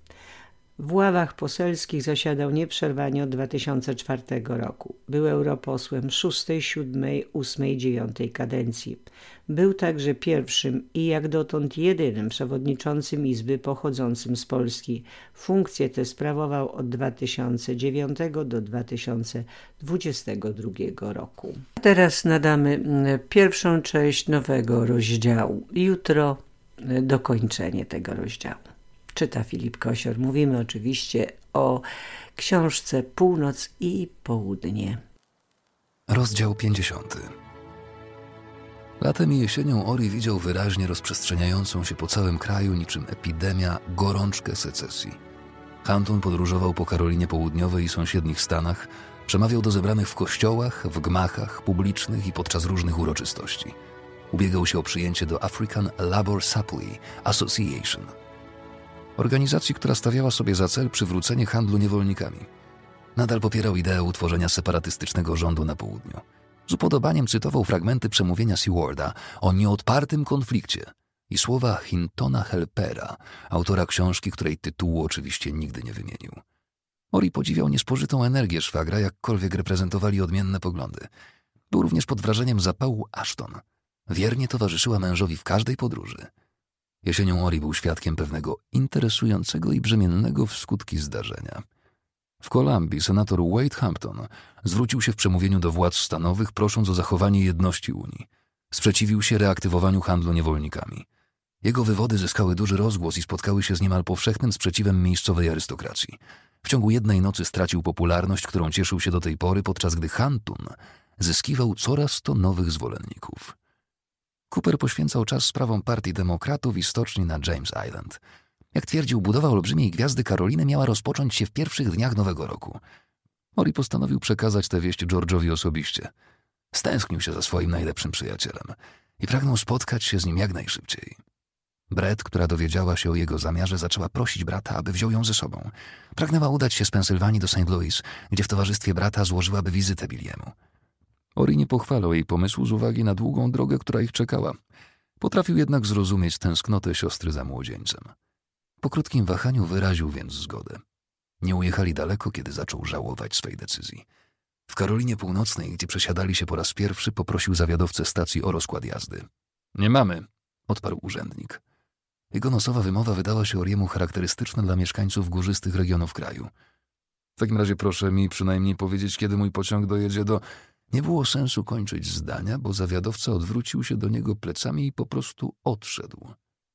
W ławach poselskich zasiadał nieprzerwanie od dwa tysiące czwartego roku. Był europosłem szóstej, siódmej, ósmej, dziewiątej kadencji. Był także pierwszym i jak dotąd jedynym przewodniczącym Izby pochodzącym z Polski. Funkcję tę sprawował od dwa tysiące dziewiątego do dwa tysiące dwudziestego drugiego roku. Teraz nadamy pierwszą część nowego rozdziału. Jutro dokończenie tego rozdziału. Czyta Filip Kosior. Mówimy oczywiście o książce Północ i Południe. Rozdział pięćdziesiąty. Latem i jesienią Ori widział wyraźnie rozprzestrzeniającą się po całym kraju niczym epidemia gorączkę secesji. Hampton podróżował po Karolinie Południowej i sąsiednich stanach, przemawiał do zebranych w kościołach, w gmachach publicznych i podczas różnych uroczystości. Ubiegał się o przyjęcie do African Labor Supply Association, organizacji, która stawiała sobie za cel przywrócenie handlu niewolnikami. Nadal popierał ideę utworzenia separatystycznego rządu na południu. Z upodobaniem cytował fragmenty przemówienia Seawarda o nieodpartym konflikcie i słowa Hintona Helpera, autora książki, której tytułu oczywiście nigdy nie wymienił. Ori podziwiał niespożytą energię szwagra, jakkolwiek reprezentowali odmienne poglądy. Był również pod wrażeniem zapału Ashton. Wiernie towarzyszyła mężowi w każdej podróży. Jesienią Ori był świadkiem pewnego interesującego i brzemiennego w skutki zdarzenia. W Kolumbii senator Wade Hampton zwrócił się w przemówieniu do władz stanowych, prosząc o zachowanie jedności Unii. Sprzeciwił się reaktywowaniu handlu niewolnikami. Jego wywody zyskały duży rozgłos i spotkały się z niemal powszechnym sprzeciwem miejscowej arystokracji. W ciągu jednej nocy stracił popularność, którą cieszył się do tej pory, podczas gdy Hampton zyskiwał coraz to nowych zwolenników. Cooper poświęcał czas sprawom partii demokratów i stoczni na James Island. Jak twierdził, budowa olbrzymiej gwiazdy Karoliny miała rozpocząć się w pierwszych dniach nowego roku. Ori postanowił przekazać tę wieść George'owi osobiście. Stęsknił się za swoim najlepszym przyjacielem i pragnął spotkać się z nim jak najszybciej. Brett, która dowiedziała się o jego zamiarze, zaczęła prosić brata, aby wziął ją ze sobą. Pragnęła udać się z Pensylwanii do Saint Louis, gdzie w towarzystwie brata złożyłaby wizytę Billiemu. Ori nie pochwalał jej pomysłu z uwagi na długą drogę, która ich czekała. Potrafił jednak zrozumieć tęsknotę siostry za młodzieńcem. Po krótkim wahaniu wyraził więc zgodę. Nie ujechali daleko, kiedy zaczął żałować swej decyzji. W Karolinie Północnej, gdzie przesiadali się po raz pierwszy, poprosił zawiadowcę stacji o rozkład jazdy. Nie mamy, odparł urzędnik. Jego nosowa wymowa wydała się Oriemu charakterystyczna dla mieszkańców górzystych regionów kraju. W takim razie proszę mi przynajmniej powiedzieć, kiedy mój pociąg dojedzie do... Nie było sensu kończyć zdania, bo zawiadowca odwrócił się do niego plecami i po prostu odszedł.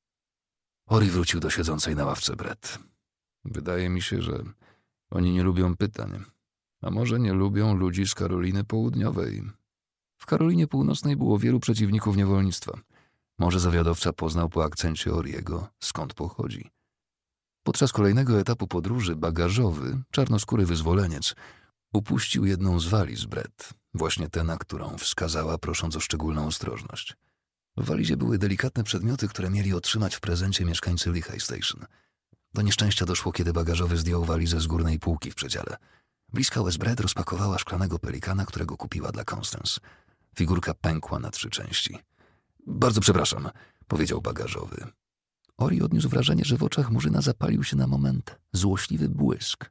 Ori wrócił do siedzącej na ławce Brett. Wydaje mi się, że oni nie lubią pytań. A może nie lubią ludzi z Karoliny Południowej. W Karolinie Północnej było wielu przeciwników niewolnictwa. Może zawiadowca poznał po akcencie Oriego, skąd pochodzi. Podczas kolejnego etapu podróży bagażowy, czarnoskóry wyzwoleniec, upuścił jedną z waliz Brett, właśnie tę, na którą wskazała, prosząc o szczególną ostrożność. W walizie były delikatne przedmioty, które mieli otrzymać w prezencie mieszkańcy Lehigh Station. Do nieszczęścia doszło, kiedy bagażowy zdjął walizę z górnej półki w przedziale. Bliska Wes Brett rozpakowała szklanego pelikana, którego kupiła dla Constance. Figurka pękła na trzy części. Bardzo przepraszam, powiedział bagażowy. Ori odniósł wrażenie, że w oczach Murzyna zapalił się na moment złośliwy błysk.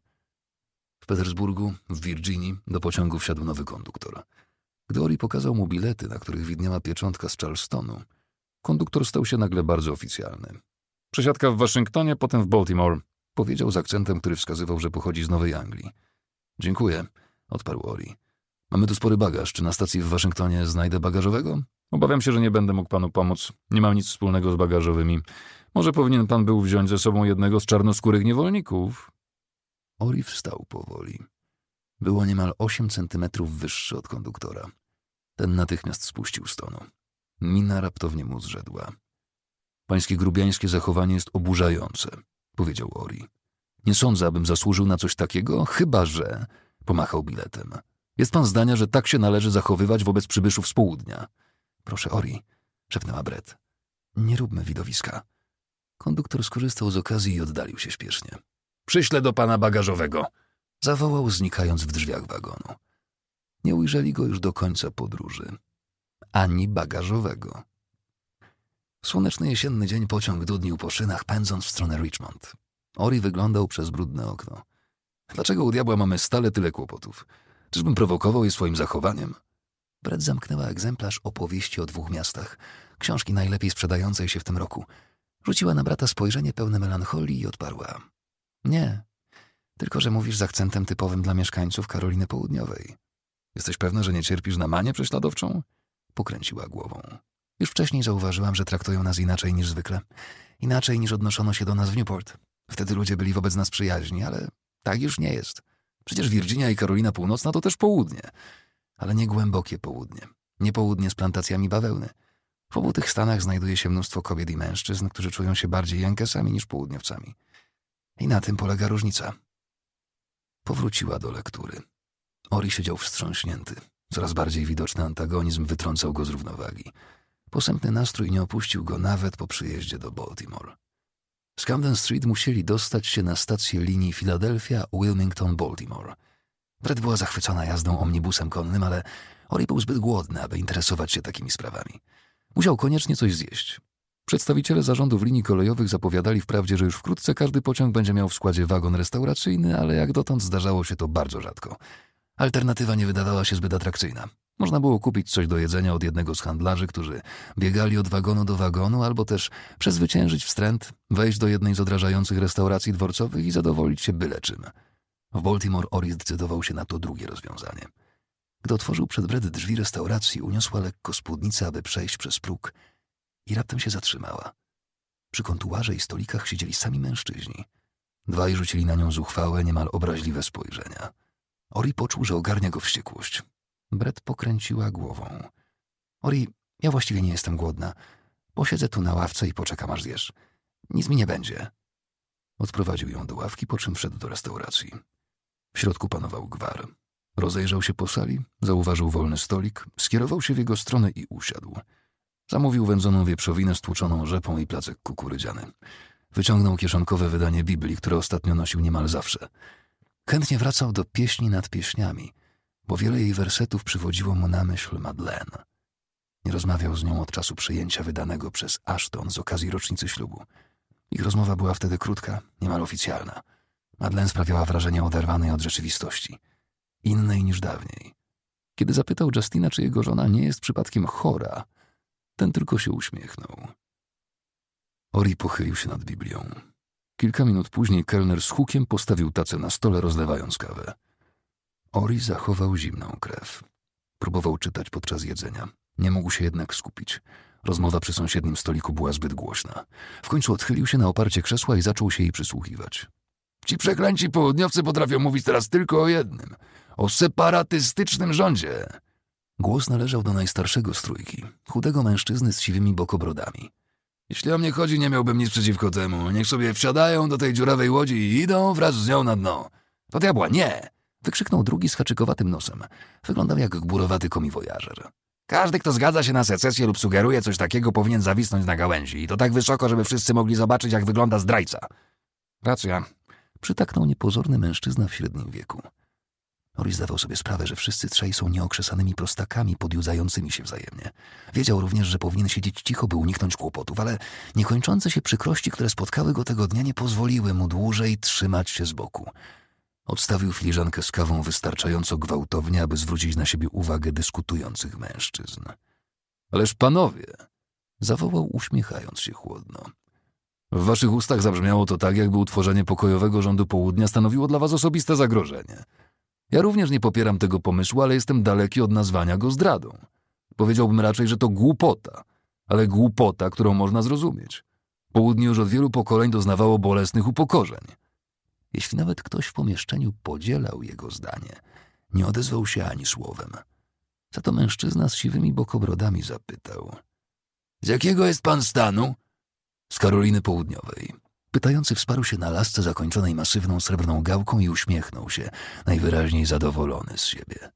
W Petersburgu, w Virginii, do pociągu wsiadł nowy konduktor. Gdy Ori pokazał mu bilety, na których widniała pieczątka z Charlestonu, konduktor stał się nagle bardzo oficjalny. Przesiadka w Waszyngtonie, potem w Baltimore, powiedział z akcentem, który wskazywał, że pochodzi z Nowej Anglii. Dziękuję, odparł Ori. Mamy tu spory bagaż. Czy na stacji w Waszyngtonie znajdę bagażowego? Obawiam się, że nie będę mógł panu pomóc. Nie mam nic wspólnego z bagażowymi. Może powinien pan był wziąć ze sobą jednego z czarnoskórych niewolników. Ori wstał powoli. Było niemal osiem centymetrów wyższy od konduktora. Ten natychmiast spuścił z tonu. Mina raptownie mu zrzedła. Pańskie grubiańskie zachowanie jest oburzające, powiedział Ori. Nie sądzę, abym zasłużył na coś takiego, chyba że... Pomachał biletem. Jest pan zdania, że tak się należy zachowywać wobec przybyszów z południa? Proszę, Ori, szepnęła Brett. Nie róbmy widowiska. Konduktor skorzystał z okazji i oddalił się śpiesznie. Przyślę do pana bagażowego, zawołał, znikając w drzwiach wagonu. Nie ujrzeli go już do końca podróży. Ani bagażowego. W słoneczny jesienny dzień pociąg dudnił po szynach, pędząc w stronę Richmond. Ori wyglądał przez brudne okno. Dlaczego u diabła mamy stale tyle kłopotów? Czyżbym prowokował je swoim zachowaniem? Brett zamknęła egzemplarz opowieści o dwóch miastach, książki najlepiej sprzedającej się w tym roku. Rzuciła na brata spojrzenie pełne melancholii i odparła. Nie, tylko że mówisz z akcentem typowym dla mieszkańców Karoliny Południowej. Jesteś pewna, że nie cierpisz na manię prześladowczą? Pokręciła głową. Już wcześniej zauważyłam, że traktują nas inaczej niż zwykle. Inaczej niż odnoszono się do nas w Newport. Wtedy ludzie byli wobec nas przyjaźni, ale tak już nie jest. Przecież Virginia i Karolina Północna to też południe. Ale nie głębokie południe. Nie południe z plantacjami bawełny. W obu tych stanach znajduje się mnóstwo kobiet i mężczyzn, którzy czują się bardziej Jankesami niż południowcami. I na tym polega różnica. Powróciła do lektury. Ori siedział wstrząśnięty. Coraz bardziej widoczny antagonizm wytrącał go z równowagi. Posępny nastrój nie opuścił go nawet po przyjeździe do Baltimore. Z Camden Street musieli dostać się na stację linii Philadelphia-Wilmington-Baltimore. Brett była zachwycona jazdą omnibusem konnym, ale Ori był zbyt głodny, aby interesować się takimi sprawami. Musiał koniecznie coś zjeść. Przedstawiciele zarządów linii kolejowych zapowiadali wprawdzie, że już wkrótce każdy pociąg będzie miał w składzie wagon restauracyjny, ale jak dotąd zdarzało się to bardzo rzadko. Alternatywa nie wydawała się zbyt atrakcyjna. Można było kupić coś do jedzenia od jednego z handlarzy, którzy biegali od wagonu do wagonu, albo też przezwyciężyć wstręt, wejść do jednej z odrażających restauracji dworcowych i zadowolić się byle czym. W Baltimore Ori zdecydował się na to drugie rozwiązanie. Gdy otworzył przed Brett drzwi restauracji, uniosła lekko spódnicę, aby przejść przez próg i raptem się zatrzymała. Przy kontuarze i stolikach siedzieli sami mężczyźni. Dwaj rzucili na nią zuchwałe, niemal obraźliwe spojrzenia. Ori poczuł, że ogarnia go wściekłość. Brett pokręciła głową. Ori, ja właściwie nie jestem głodna. Posiedzę tu na ławce i poczekam, aż zjesz. Nic mi nie będzie. Odprowadził ją do ławki, po czym wszedł do restauracji. W środku panował gwar. Rozejrzał się po sali, zauważył wolny stolik, skierował się w jego stronę i usiadł. Zamówił wędzoną wieprzowinę stłuczoną rzepą i placek kukurydziany. Wyciągnął kieszonkowe wydanie Biblii, które ostatnio nosił niemal zawsze. Chętnie wracał do pieśni nad pieśniami, bo wiele jej wersetów przywodziło mu na myśl Madeleine. Nie rozmawiał z nią od czasu przyjęcia wydanego przez Ashton z okazji rocznicy ślubu. Ich rozmowa była wtedy krótka, niemal oficjalna. Madeleine sprawiała wrażenie oderwanej od rzeczywistości. Innej niż dawniej. Kiedy zapytał Justina, czy jego żona nie jest przypadkiem chora, ten tylko się uśmiechnął. Ori pochylił się nad Biblią. Kilka minut później kelner z hukiem postawił tacę na stole, rozlewając kawę. Ori zachował zimną krew. Próbował czytać podczas jedzenia. Nie mógł się jednak skupić. Rozmowa przy sąsiednim stoliku była zbyt głośna. W końcu odchylił się na oparcie krzesła i zaczął się jej przysłuchiwać. Ci przeklęci południowcy potrafią mówić teraz tylko o jednym. O separatystycznym rządzie. Głos należał do najstarszego z trójki. Chudego mężczyzny z siwymi bokobrodami. Jeśli o mnie chodzi, nie miałbym nic przeciwko temu. Niech sobie wsiadają do tej dziurawej łodzi i idą wraz z nią na dno. To diabła, nie! Wykrzyknął drugi z haczykowatym nosem. Wyglądał jak gburowaty komiwojażer. Każdy, kto zgadza się na secesję lub sugeruje coś takiego, powinien zawisnąć na gałęzi. I to tak wysoko, żeby wszyscy mogli zobaczyć, jak wygląda zdrajca. Racja. Przytaknął niepozorny mężczyzna w średnim wieku. Ori zdawał sobie sprawę, że wszyscy trzej są nieokrzesanymi prostakami podjudzającymi się wzajemnie. Wiedział również, że powinien siedzieć cicho, by uniknąć kłopotów, ale niekończące się przykrości, które spotkały go tego dnia, nie pozwoliły mu dłużej trzymać się z boku. Odstawił filiżankę z kawą wystarczająco gwałtownie, aby zwrócić na siebie uwagę dyskutujących mężczyzn. Ależ panowie, zawołał, uśmiechając się chłodno. W waszych ustach zabrzmiało to tak, jakby utworzenie pokojowego rządu południa stanowiło dla was osobiste zagrożenie. Ja również nie popieram tego pomysłu, ale jestem daleki od nazwania go zdradą. Powiedziałbym raczej, że to głupota, ale głupota, którą można zrozumieć. Południe już od wielu pokoleń doznawało bolesnych upokorzeń. Jeśli nawet ktoś w pomieszczeniu podzielał jego zdanie, nie odezwał się ani słowem. Za to mężczyzna z siwymi bokobrodami zapytał. Z jakiego jest pan stanu? Z Karoliny Południowej. Pytający wsparł się na lasce zakończonej masywną srebrną gałką i uśmiechnął się, najwyraźniej zadowolony z siebie.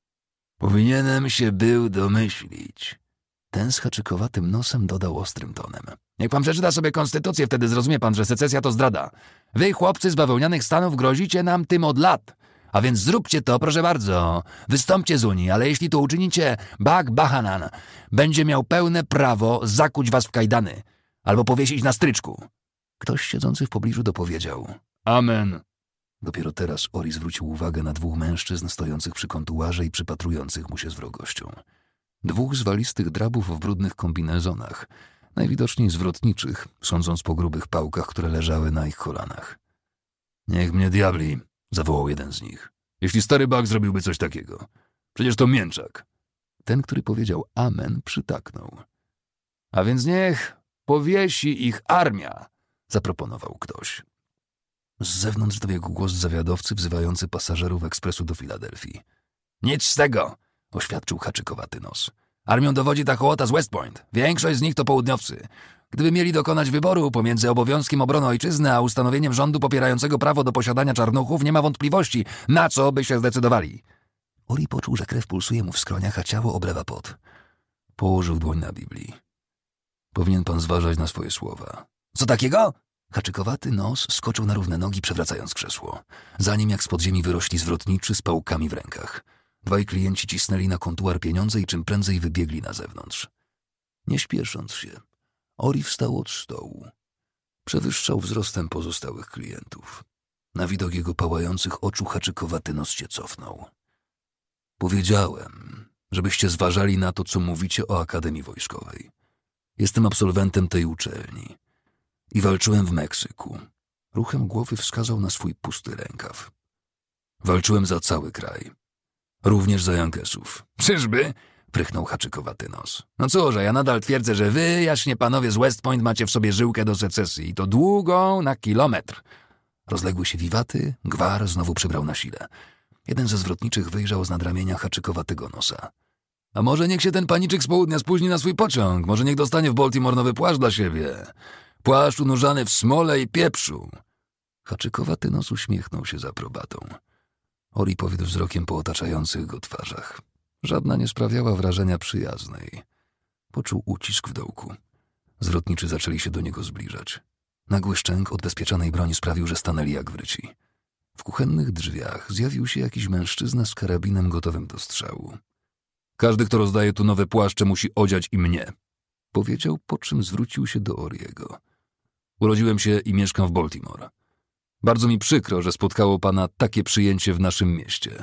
Powinienem się był domyślić. Ten z haczykowatym nosem dodał ostrym tonem. Niech pan przeczyta sobie konstytucję, wtedy zrozumie pan, że secesja to zdrada. Wy, chłopcy z bawełnianych Stanów, grozicie nam tym od lat. A więc zróbcie to, proszę bardzo. Wystąpcie z Unii, ale jeśli to uczynicie, Bak Bahanan będzie miał pełne prawo zakuć was w kajdany albo powiesić na stryczku. Ktoś siedzący w pobliżu dopowiedział. Amen. Dopiero teraz Ori zwrócił uwagę na dwóch mężczyzn stojących przy kontuarze i przypatrujących mu się z wrogością. Dwóch zwalistych drabów w brudnych kombinezonach, najwidoczniej zwrotniczych, sądząc po grubych pałkach, które leżały na ich kolanach. Niech mnie diabli, zawołał jeden z nich. Jeśli stary Bak zrobiłby coś takiego. Przecież to mięczak. Ten, który powiedział amen, przytaknął. A więc niech powiesi ich armia, zaproponował ktoś. Z zewnątrz dobiegł głos zawiadowcy wzywający pasażerów ekspresu do Filadelfii. Nic z tego, oświadczył haczykowaty nos. Armią dowodzi ta hołota z West Point. Większość z nich to południowcy. Gdyby mieli dokonać wyboru pomiędzy obowiązkiem obrony ojczyzny a ustanowieniem rządu popierającego prawo do posiadania czarnuchów, nie ma wątpliwości, na co by się zdecydowali. Ori poczuł, że krew pulsuje mu w skroniach, a ciało oblewa pot. Położył dłoń na Biblii. Powinien pan zważać na swoje słowa. Co takiego? Haczykowaty nos skoczył na równe nogi, przewracając krzesło. Za nim jak z podziemi wyrośli zwrotniczy z pałkami w rękach. Dwaj klienci cisnęli na kontuar pieniądze i czym prędzej wybiegli na zewnątrz. Nie śpiesząc się, Ori wstał od stołu. Przewyższał wzrostem pozostałych klientów. Na widok jego pałających oczu haczykowaty nos się cofnął. Powiedziałem, żebyście zważali na to, co mówicie o Akademii Wojskowej. Jestem absolwentem tej uczelni i walczyłem w Meksyku. Ruchem głowy wskazał na swój pusty rękaw. Walczyłem za cały kraj. Również za Jankesów. Czyżby? Prychnął haczykowaty nos. No cóż, ja nadal twierdzę, że wy, jaśnie panowie z West Point, macie w sobie żyłkę do secesji i to długą na kilometr. Rozległy się wiwaty, gwar znowu przybrał na sile. Jeden ze zwrotniczych wyjrzał z nadramienia haczykowatego nosa. A może niech się ten paniczyk z południa spóźni na swój pociąg? Może niech dostanie w Baltimore nowy płaszcz dla siebie? Płaszcz unurzany w smole i pieprzu. Haczykowaty nos uśmiechnął się z aprobatą. Ori powiódł wzrokiem po otaczających go twarzach. Żadna nie sprawiała wrażenia przyjaznej. Poczuł ucisk w dołku. Zwrotniczy zaczęli się do niego zbliżać. Nagły szczęk odbezpieczonej broni sprawił, że stanęli jak wryci. W kuchennych drzwiach zjawił się jakiś mężczyzna z karabinem gotowym do strzału. Każdy, kto rozdaje tu nowe płaszcze, musi odziać i mnie, powiedział, po czym zwrócił się do Oriego. Urodziłem się i mieszkam w Baltimore. Bardzo mi przykro, że spotkało pana takie przyjęcie w naszym mieście.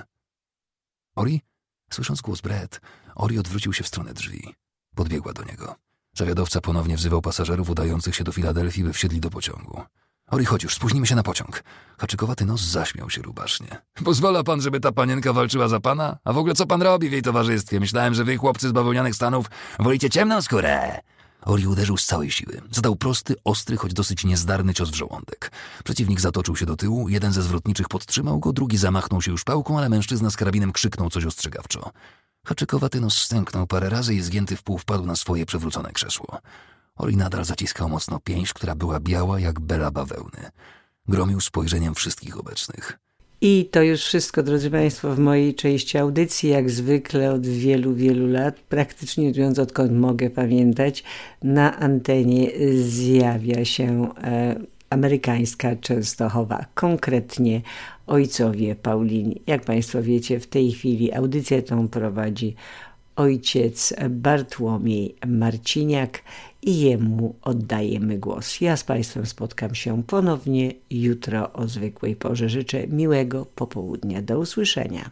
Ori? Słysząc głos Brett, Ori odwrócił się w stronę drzwi. Podbiegła do niego. Zawiadowca ponownie wzywał pasażerów udających się do Filadelfii, by wsiedli do pociągu. Ori, chodź już, spóźnimy się na pociąg. Haczykowaty nos zaśmiał się rubasznie. Pozwala pan, żeby ta panienka walczyła za pana? A w ogóle co pan robi w jej towarzystwie? Myślałem, że wy, chłopcy z bawełnianych Stanów, wolicie ciemną skórę. Ori uderzył z całej siły. Zadał prosty, ostry, choć dosyć niezdarny cios w żołądek. Przeciwnik zatoczył się do tyłu, jeden ze zwrotniczych podtrzymał go, drugi zamachnął się już pałką, ale mężczyzna z karabinem krzyknął coś ostrzegawczo. Haczykowaty nos stęknął parę razy i zgięty w pół wpadł na swoje przewrócone krzesło. Ori nadal zaciskał mocno pięść, która była biała jak bela bawełny. Gromił spojrzeniem wszystkich obecnych. I to już wszystko, drodzy Państwo, w mojej części audycji. Jak zwykle od wielu, wielu lat, praktycznie mówiąc odkąd mogę pamiętać, na antenie zjawia się e, amerykańska Częstochowa, konkretnie ojcowie Paulini. Jak Państwo wiecie, w tej chwili audycję tą prowadzi ojciec Bartłomiej Marciniak i jemu oddajemy głos. Ja z Państwem spotkam się ponownie jutro o zwykłej porze. Życzę miłego popołudnia. Do usłyszenia.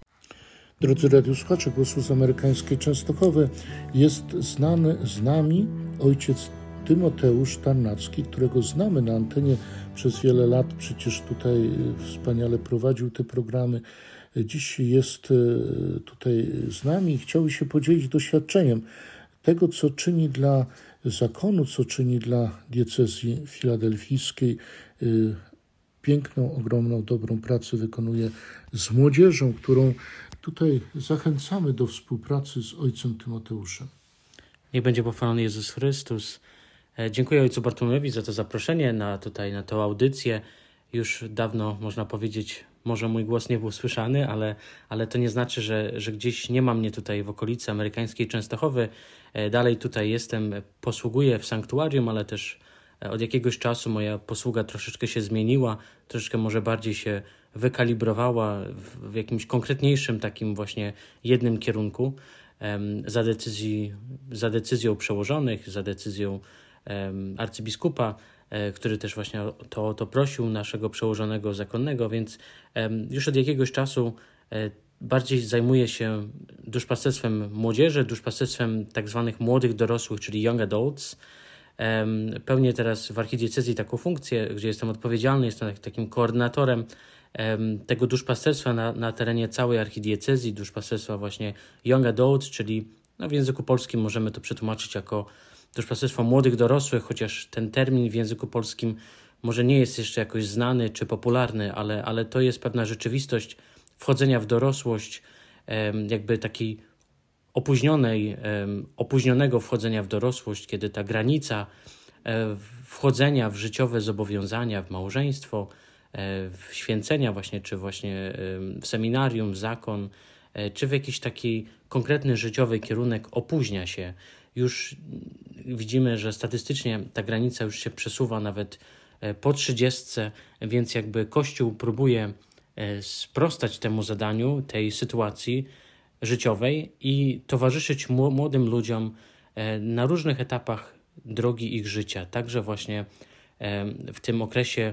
Drodzy radiosłuchacze Głosu z amerykańskiej Częstochowy, jest znany z nami ojciec Tymoteusz Tarnacki, którego znamy na antenie przez wiele lat. Przecież tutaj wspaniale prowadził te programy. Dziś jest tutaj z nami i chciałby się podzielić doświadczeniem tego, co czyni dla zakonu, co czyni dla diecezji filadelfijskiej. Piękną, ogromną, dobrą pracę wykonuje z młodzieżą, którą tutaj zachęcamy do współpracy z ojcem Tymoteuszem. Niech będzie pochwalony Jezus Chrystus. Dziękuję ojcu Bartłomiejowi za to zaproszenie na tutaj na tę audycję. Już dawno, można powiedzieć, może mój głos nie był słyszany, ale, ale to nie znaczy, że, że gdzieś nie ma mnie tutaj w okolicy amerykańskiej Częstochowy. Dalej tutaj jestem, posługuję w sanktuarium, ale też od jakiegoś czasu moja posługa troszeczkę się zmieniła, troszeczkę może bardziej się wykalibrowała w, w jakimś konkretniejszym takim właśnie jednym kierunku. Za, decyzji, za decyzją przełożonych, za decyzją arcybiskupa, który też właśnie to, to prosił naszego przełożonego zakonnego, więc już od jakiegoś czasu bardziej zajmuję się duszpasterstwem młodzieży, duszpasterstwem tak zwanych młodych dorosłych, czyli young adults. Pełnię teraz w archidiecezji taką funkcję, gdzie jestem odpowiedzialny, jestem takim koordynatorem tego duszpasterstwa na, na terenie całej archidiecezji, duszpasterstwa właśnie young adults, czyli no w języku polskim możemy to przetłumaczyć jako duszpasterstwo młodych dorosłych, chociaż ten termin w języku polskim może nie jest jeszcze jakoś znany czy popularny, ale, ale to jest pewna rzeczywistość wchodzenia w dorosłość, jakby takiej opóźnionej, opóźnionego wchodzenia w dorosłość, kiedy ta granica wchodzenia w życiowe zobowiązania, w małżeństwo, w święcenia właśnie, czy właśnie w seminarium, w zakon, czy w jakiś taki konkretny życiowy kierunek opóźnia się. Już widzimy, że statystycznie ta granica już się przesuwa nawet po trzydziestce, więc jakby Kościół próbuje sprostać temu zadaniu, tej sytuacji życiowej i towarzyszyć młodym ludziom na różnych etapach drogi ich życia. Także właśnie w tym okresie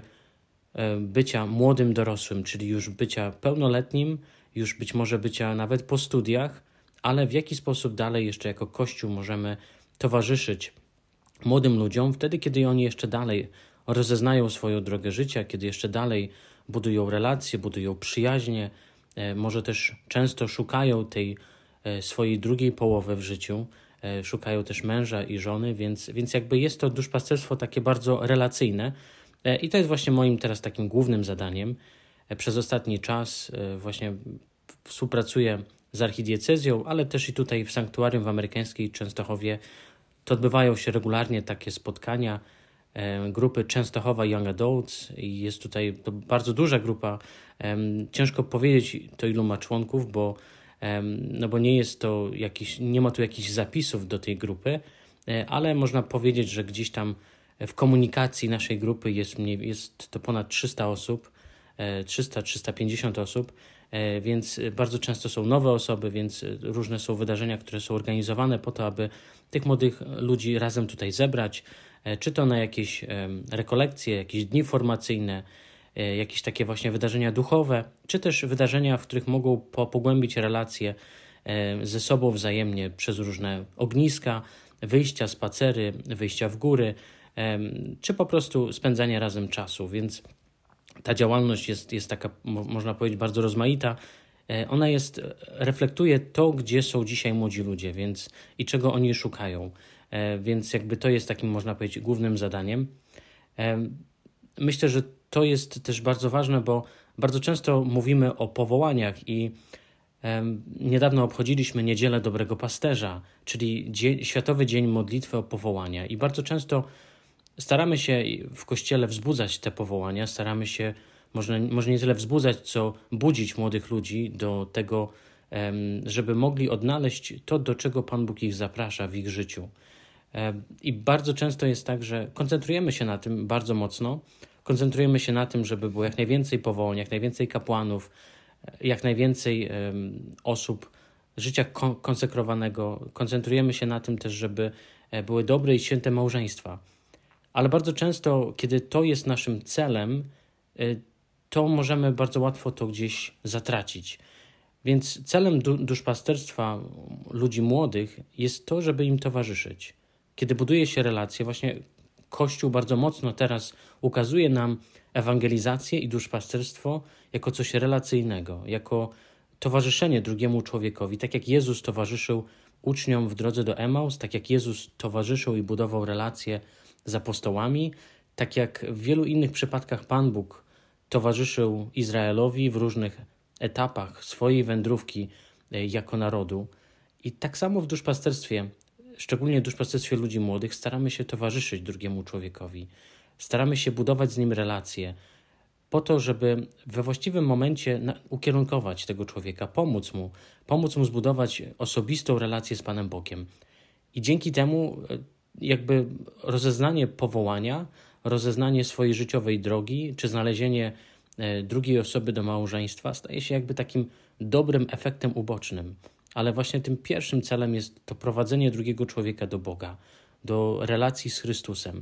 bycia młodym dorosłym, czyli już bycia pełnoletnim, już być może bycia nawet po studiach, ale w jaki sposób dalej jeszcze jako Kościół możemy towarzyszyć młodym ludziom wtedy, kiedy oni jeszcze dalej rozeznają swoją drogę życia, kiedy jeszcze dalej budują relacje, budują przyjaźnie, może też często szukają tej swojej drugiej połowy w życiu, szukają też męża i żony, więc, więc jakby jest to duszpasterstwo takie bardzo relacyjne i to jest właśnie moim teraz takim głównym zadaniem. Przez ostatni czas właśnie współpracuję z archidiecezją, ale też i tutaj w sanktuarium w amerykańskiej Częstochowie to odbywają się regularnie takie spotkania grupy Częstochowa Young Adults i jest tutaj to bardzo duża grupa. Ciężko powiedzieć to ilu ma członków, bo no bo nie jest to jakiś, nie ma tu jakichś zapisów do tej grupy, ale można powiedzieć, że gdzieś tam w komunikacji naszej grupy jest, jest to ponad trzysta osób, trzysta do trzystu pięćdziesięciu osób, więc bardzo często są nowe osoby, więc różne są wydarzenia, które są organizowane po to, aby tych młodych ludzi razem tutaj zebrać, czy to na jakieś rekolekcje, jakieś dni formacyjne, jakieś takie właśnie wydarzenia duchowe, czy też wydarzenia, w których mogą pogłębić relacje ze sobą wzajemnie przez różne ogniska, wyjścia, spacery, wyjścia w góry, czy po prostu spędzanie razem czasu, więc ta działalność jest, jest taka, można powiedzieć, bardzo rozmaita. Ona jest, reflektuje to, gdzie są dzisiaj młodzi ludzie, więc i czego oni szukają. Więc jakby to jest takim, można powiedzieć, głównym zadaniem. Myślę, że to jest też bardzo ważne, bo bardzo często mówimy o powołaniach i niedawno obchodziliśmy Niedzielę Dobrego Pasterza, czyli dzień, Światowy Dzień Modlitwy o Powołania i bardzo często staramy się w Kościele wzbudzać te powołania, staramy się może, może nie tyle wzbudzać, co budzić młodych ludzi do tego, żeby mogli odnaleźć to, do czego Pan Bóg ich zaprasza w ich życiu. I bardzo często jest tak, że koncentrujemy się na tym bardzo mocno, koncentrujemy się na tym, żeby było jak najwięcej powołań, jak najwięcej kapłanów, jak najwięcej osób życia konsekrowanego. Koncentrujemy się na tym też, żeby były dobre i święte małżeństwa. Ale bardzo często, kiedy to jest naszym celem, to możemy bardzo łatwo to gdzieś zatracić. Więc celem du- duszpasterstwa ludzi młodych jest to, żeby im towarzyszyć. Kiedy buduje się relacje, właśnie Kościół bardzo mocno teraz ukazuje nam ewangelizację i duszpasterstwo jako coś relacyjnego, jako towarzyszenie drugiemu człowiekowi. Tak jak Jezus towarzyszył uczniom w drodze do Emaus, tak jak Jezus towarzyszył i budował relacje z apostołami, tak jak w wielu innych przypadkach Pan Bóg towarzyszył Izraelowi w różnych etapach swojej wędrówki jako narodu. I tak samo w duszpasterstwie, szczególnie w duszpasterstwie ludzi młodych, staramy się towarzyszyć drugiemu człowiekowi. Staramy się budować z nim relacje po to, żeby we właściwym momencie ukierunkować tego człowieka, pomóc mu, pomóc mu zbudować osobistą relację z Panem Bogiem. I dzięki temu jakby rozeznanie powołania, rozeznanie swojej życiowej drogi, czy znalezienie drugiej osoby do małżeństwa staje się jakby takim dobrym efektem ubocznym. Ale właśnie tym pierwszym celem jest to prowadzenie drugiego człowieka do Boga, do relacji z Chrystusem.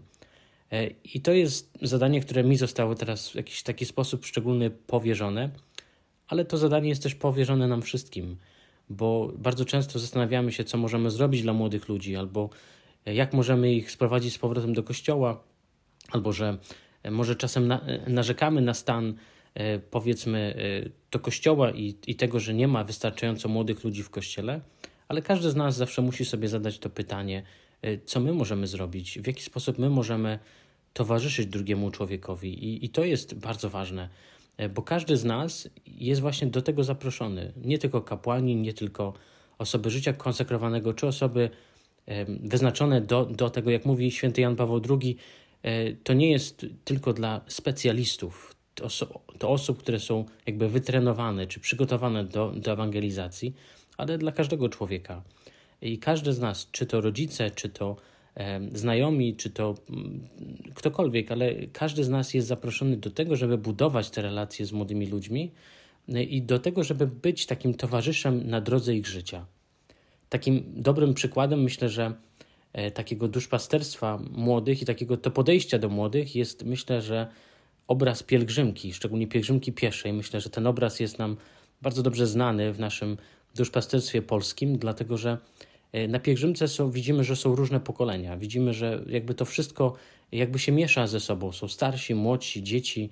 I to jest zadanie, które mi zostało teraz w jakiś taki sposób szczególny powierzone, ale to zadanie jest też powierzone nam wszystkim, bo bardzo często zastanawiamy się, co możemy zrobić dla młodych ludzi, albo jak możemy ich sprowadzić z powrotem do Kościoła, albo że może czasem na, narzekamy na stan, powiedzmy, do Kościoła i, i tego, że nie ma wystarczająco młodych ludzi w Kościele, ale każdy z nas zawsze musi sobie zadać to pytanie, co my możemy zrobić, w jaki sposób my możemy towarzyszyć drugiemu człowiekowi. I, i to jest bardzo ważne, bo każdy z nas jest właśnie do tego zaproszony. Nie tylko kapłani, nie tylko osoby życia konsekrowanego, czy osoby wyznaczone do, do tego, jak mówi święty Jan Paweł drugi, to nie jest tylko dla specjalistów, to, to osób, które są jakby wytrenowane czy przygotowane do, do ewangelizacji, ale dla każdego człowieka. I każdy z nas, czy to rodzice, czy to e, znajomi, czy to m, ktokolwiek, ale każdy z nas jest zaproszony do tego, żeby budować te relacje z młodymi ludźmi e, i do tego, żeby być takim towarzyszem na drodze ich życia. Takim dobrym przykładem, myślę, że e, takiego duszpasterstwa młodych i takiego to podejścia do młodych jest, myślę, że obraz pielgrzymki, szczególnie pielgrzymki pieszej. Myślę, że ten obraz jest nam bardzo dobrze znany w naszym duszpasterstwie polskim, dlatego że na pielgrzymce są, widzimy, że są różne pokolenia. Widzimy, że jakby to wszystko jakby się miesza ze sobą. Są starsi, młodsi, dzieci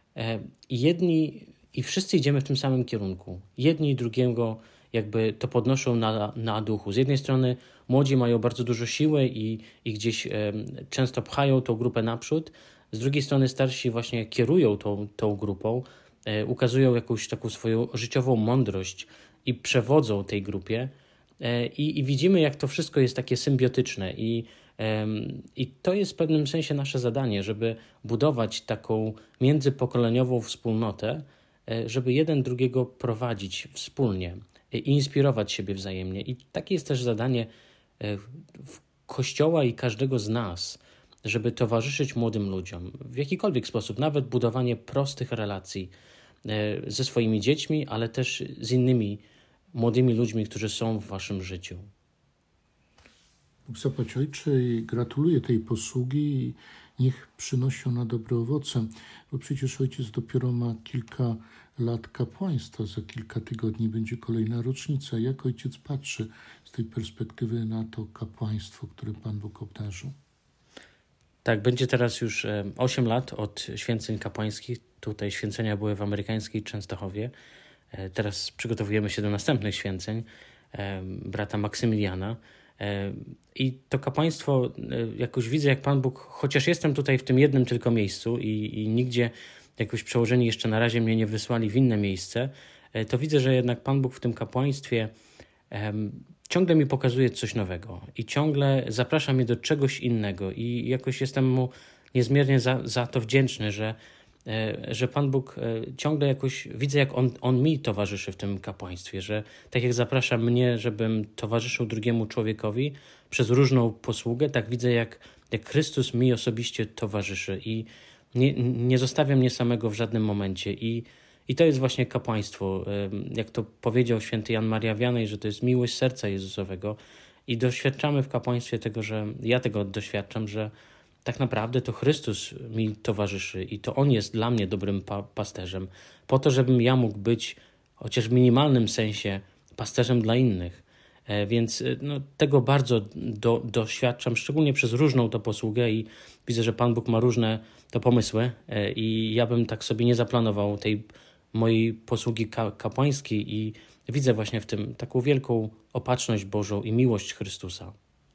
i jedni i wszyscy idziemy w tym samym kierunku. Jedni i drugiego jakby to podnoszą na, na duchu. Z jednej strony młodzi mają bardzo dużo siły i, i gdzieś e, często pchają tą grupę naprzód. Z drugiej strony starsi właśnie kierują tą, tą grupą, e, ukazują jakąś taką swoją życiową mądrość i przewodzą tej grupie. E, i, I widzimy, jak to wszystko jest takie symbiotyczne. I, e, I to jest w pewnym sensie nasze zadanie, żeby budować taką międzypokoleniową wspólnotę, e, żeby jeden drugiego prowadzić wspólnie. i inspirować siebie wzajemnie. I takie jest też zadanie Kościoła i każdego z nas, żeby towarzyszyć młodym ludziom w jakikolwiek sposób, nawet budowanie prostych relacji ze swoimi dziećmi, ale też z innymi młodymi ludźmi, którzy są w waszym życiu. Bóg zapłać, Ojcze, i gratuluję tej posługi i niech przynosi ona dobre owoce, bo przecież Ojciec dopiero ma kilka lat kapłaństwa, za kilka tygodni będzie kolejna rocznica. Jak Ojciec patrzy z tej perspektywy na to kapłaństwo, które Pan Bóg obdarzył? Tak, będzie teraz już osiem lat od święceń kapłańskich. Tutaj święcenia były w amerykańskiej Częstochowie. Teraz przygotowujemy się do następnych święceń brata Maksymiliana. I to kapłaństwo jakoś widzę, jak Pan Bóg, chociaż jestem tutaj w tym jednym tylko miejscu i, i nigdzie jakoś przełożeni jeszcze na razie mnie nie wysłali w inne miejsce, to widzę, że jednak Pan Bóg w tym kapłaństwie um, ciągle mi pokazuje coś nowego i ciągle zaprasza mnie do czegoś innego i jakoś jestem Mu niezmiernie za, za to wdzięczny, że, że Pan Bóg ciągle jakoś, widzę, jak on, on mi towarzyszy w tym kapłaństwie, że tak jak zaprasza mnie, żebym towarzyszył drugiemu człowiekowi przez różną posługę, tak widzę, jak, jak Chrystus mi osobiście towarzyszy i nie, nie zostawia mnie samego w żadnym momencie. I, i to jest właśnie kapłaństwo, jak to powiedział święty Jan Maria Wianej, że to jest miłość serca Jezusowego i doświadczamy w kapłaństwie tego, że ja tego doświadczam, że tak naprawdę to Chrystus mi towarzyszy i to On jest dla mnie dobrym pa- pasterzem, po to, żebym ja mógł być chociaż w minimalnym sensie pasterzem dla innych. E, więc no, tego bardzo do, doświadczam, szczególnie przez różną to posługę i widzę, że Pan Bóg ma różne to pomysły e, i ja bym tak sobie nie zaplanował tej mojej posługi ka- kapłańskiej i widzę właśnie w tym taką wielką opatrzność Bożą i miłość Chrystusa.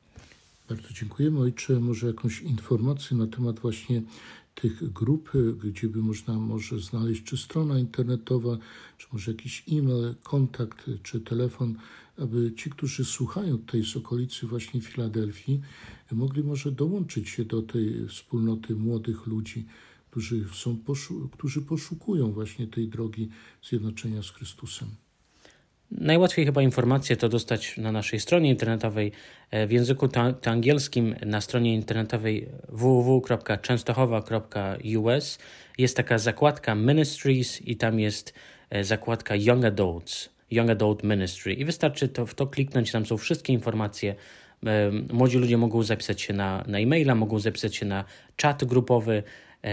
Bardzo dziękujemy, Ojcze. Może jakąś informację na temat właśnie tych grup, gdzie by można może znaleźć, czy strona internetowa, czy może jakiś e-mail, kontakt, czy telefon, aby ci, którzy słuchają tutaj z okolicy właśnie Filadelfii, mogli może dołączyć się do tej wspólnoty młodych ludzi, którzy, są poszu- którzy poszukują właśnie tej drogi zjednoczenia z Chrystusem. Najłatwiej chyba informacje to dostać na naszej stronie internetowej w języku ta- ta angielskim, na stronie internetowej w w w kropka częstochowa kropka u s. Jest taka zakładka Ministries i tam jest zakładka Young Adults, Young Adult Ministry i wystarczy to, w to kliknąć, tam są wszystkie informacje. Młodzi ludzie mogą zapisać się na, na e-maila, mogą zapisać się na czat grupowy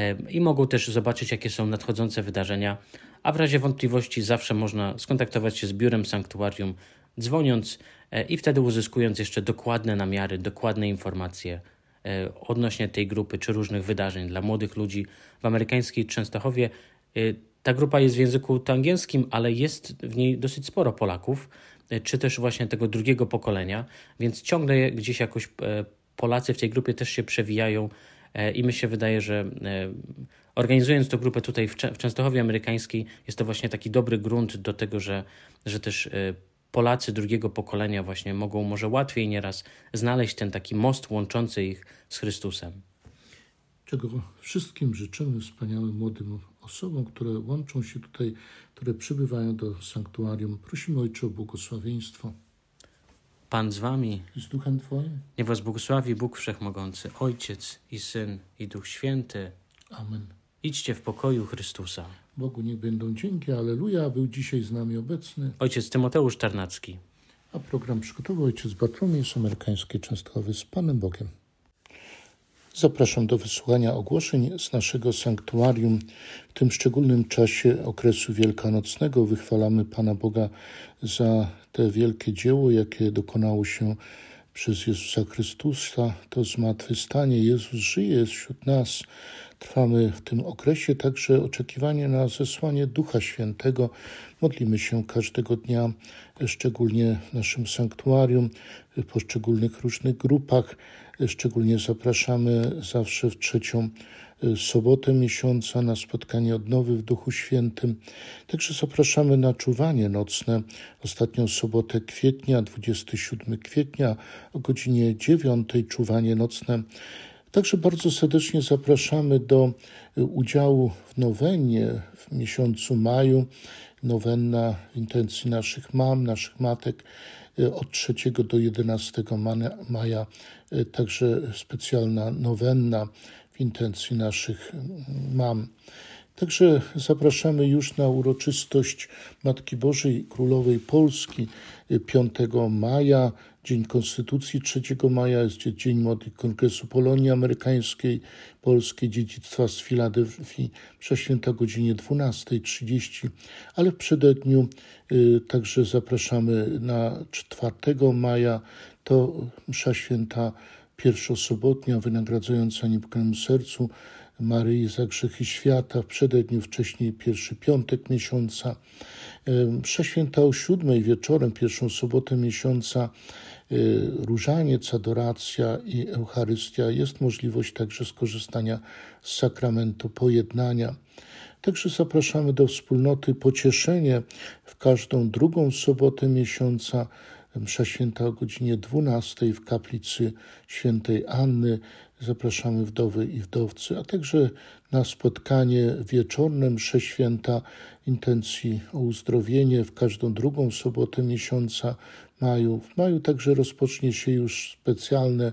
i mogą też zobaczyć, jakie są nadchodzące wydarzenia. A w razie wątpliwości zawsze można skontaktować się z biurem sanktuarium, dzwoniąc i wtedy uzyskując jeszcze dokładne namiary, dokładne informacje odnośnie tej grupy czy różnych wydarzeń dla młodych ludzi w amerykańskiej Częstochowie. Ta grupa jest w języku angielskim, ale jest w niej dosyć sporo Polaków, czy też właśnie tego drugiego pokolenia, więc ciągle gdzieś jakoś Polacy w tej grupie też się przewijają i mi się wydaje, że organizując tę grupę tutaj w Częstochowie amerykańskiej jest to właśnie taki dobry grunt do tego, że, że też Polacy drugiego pokolenia właśnie mogą może łatwiej nieraz znaleźć ten taki most łączący ich z Chrystusem. Czego wszystkim życzymy, wspaniałym młodym osobom, które łączą się tutaj, które przybywają do sanktuarium. Prosimy, Ojcze, o błogosławieństwo. Pan z wami. I z duchem Twoim. Niech was błogosławi Bóg Wszechmogący, Ojciec i Syn i Duch Święty. Amen. Idźcie w pokoju Chrystusa. Bogu niech będą dzięki. Alleluja, był dzisiaj z nami obecny ojciec Tymoteusz Tarnacki. A program przygotował ojciec Bartłomiej z amerykańskiej Częstochowy z Panem Bogiem. Zapraszam do wysłuchania ogłoszeń z naszego sanktuarium. W tym szczególnym czasie okresu wielkanocnego wychwalamy Pana Boga za te wielkie dzieło, jakie dokonało się przez Jezusa Chrystusa. To zmartwychwstanie. Jezus żyje, jest wśród nas. Trwamy w tym okresie także oczekiwanie na zesłanie Ducha Świętego. Modlimy się każdego dnia, szczególnie w naszym sanktuarium, w poszczególnych różnych grupach. Szczególnie zapraszamy zawsze w trzecią sobotę miesiąca na spotkanie odnowy w Duchu Świętym. Także zapraszamy na czuwanie nocne. Ostatnią sobotę kwietnia, dwudziestego siódmego kwietnia o godzinie dziewiątej czuwanie nocne Także bardzo serdecznie zapraszamy do udziału w nowennie w miesiącu maju. Nowenna w intencji naszych mam, naszych matek od trzeciego do jedenastego maja. Także specjalna nowenna w intencji naszych mam. Także zapraszamy już na uroczystość Matki Bożej Królowej Polski piątego maja. Dzień Konstytucji trzeciego maja jest Dzień Modlitw Kongresu Polonii Amerykańskiej, Polskiej Dziedzictwa z Filadelfii, msza święta o godzinie dwunastej trzydzieści, ale w przededniu y, także zapraszamy na czwartego maja, to msza święta pierwszosobotnia wynagradzająca niepokolenemu sercu Maryi za grzechy świata, w przededniu wcześniej pierwszy piątek miesiąca. Msza święta o siódmej wieczorem, pierwszą sobotę miesiąca, różaniec, adoracja i Eucharystia. Jest możliwość także skorzystania z sakramentu pojednania. Także zapraszamy do wspólnoty Pocieszenie w każdą drugą sobotę miesiąca. Msza święta o godzinie dwunastej w kaplicy świętej Anny. Zapraszamy wdowy i wdowcy, a także na spotkanie wieczorne mszy święta intencji o uzdrowienie w każdą drugą sobotę miesiąca maju. W maju także rozpocznie się już specjalne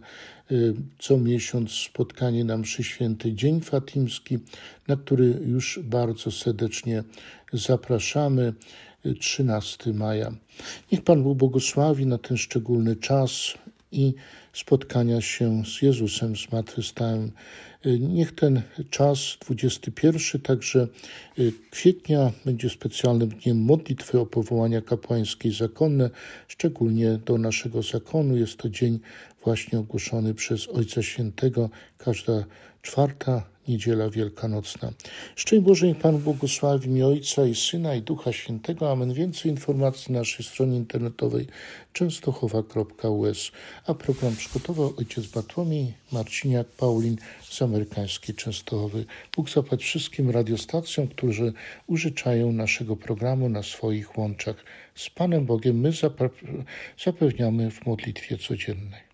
co miesiąc spotkanie na mszy świętej Dzień Fatimski, na który już bardzo serdecznie zapraszamy. trzynastego maja. Niech Pan Bóg błogosławi na ten szczególny czas i spotkania się z Jezusem zmartwychwstałym. Niech ten czas, dwudziestego pierwszego także kwietnia, będzie specjalnym dniem modlitwy o powołania kapłańskie i zakonne, szczególnie do naszego zakonu. Jest to dzień właśnie ogłoszony przez Ojca Świętego, każda czwarta Niedziela Wielkanocna. Szczęść Boże, niech Pan błogosławi w imię Ojca i Syna i Ducha Świętego. Amen. Więcej informacji na naszej stronie internetowej częstochowa kropka u s. A program przygotował ojciec Bartłomiej Marciniak-Paulin z amerykańskiej Częstochowy. Bóg zapłać wszystkim radiostacjom, którzy użyczają naszego programu na swoich łączach. Z Panem Bogiem my zapewniamy w modlitwie codziennej.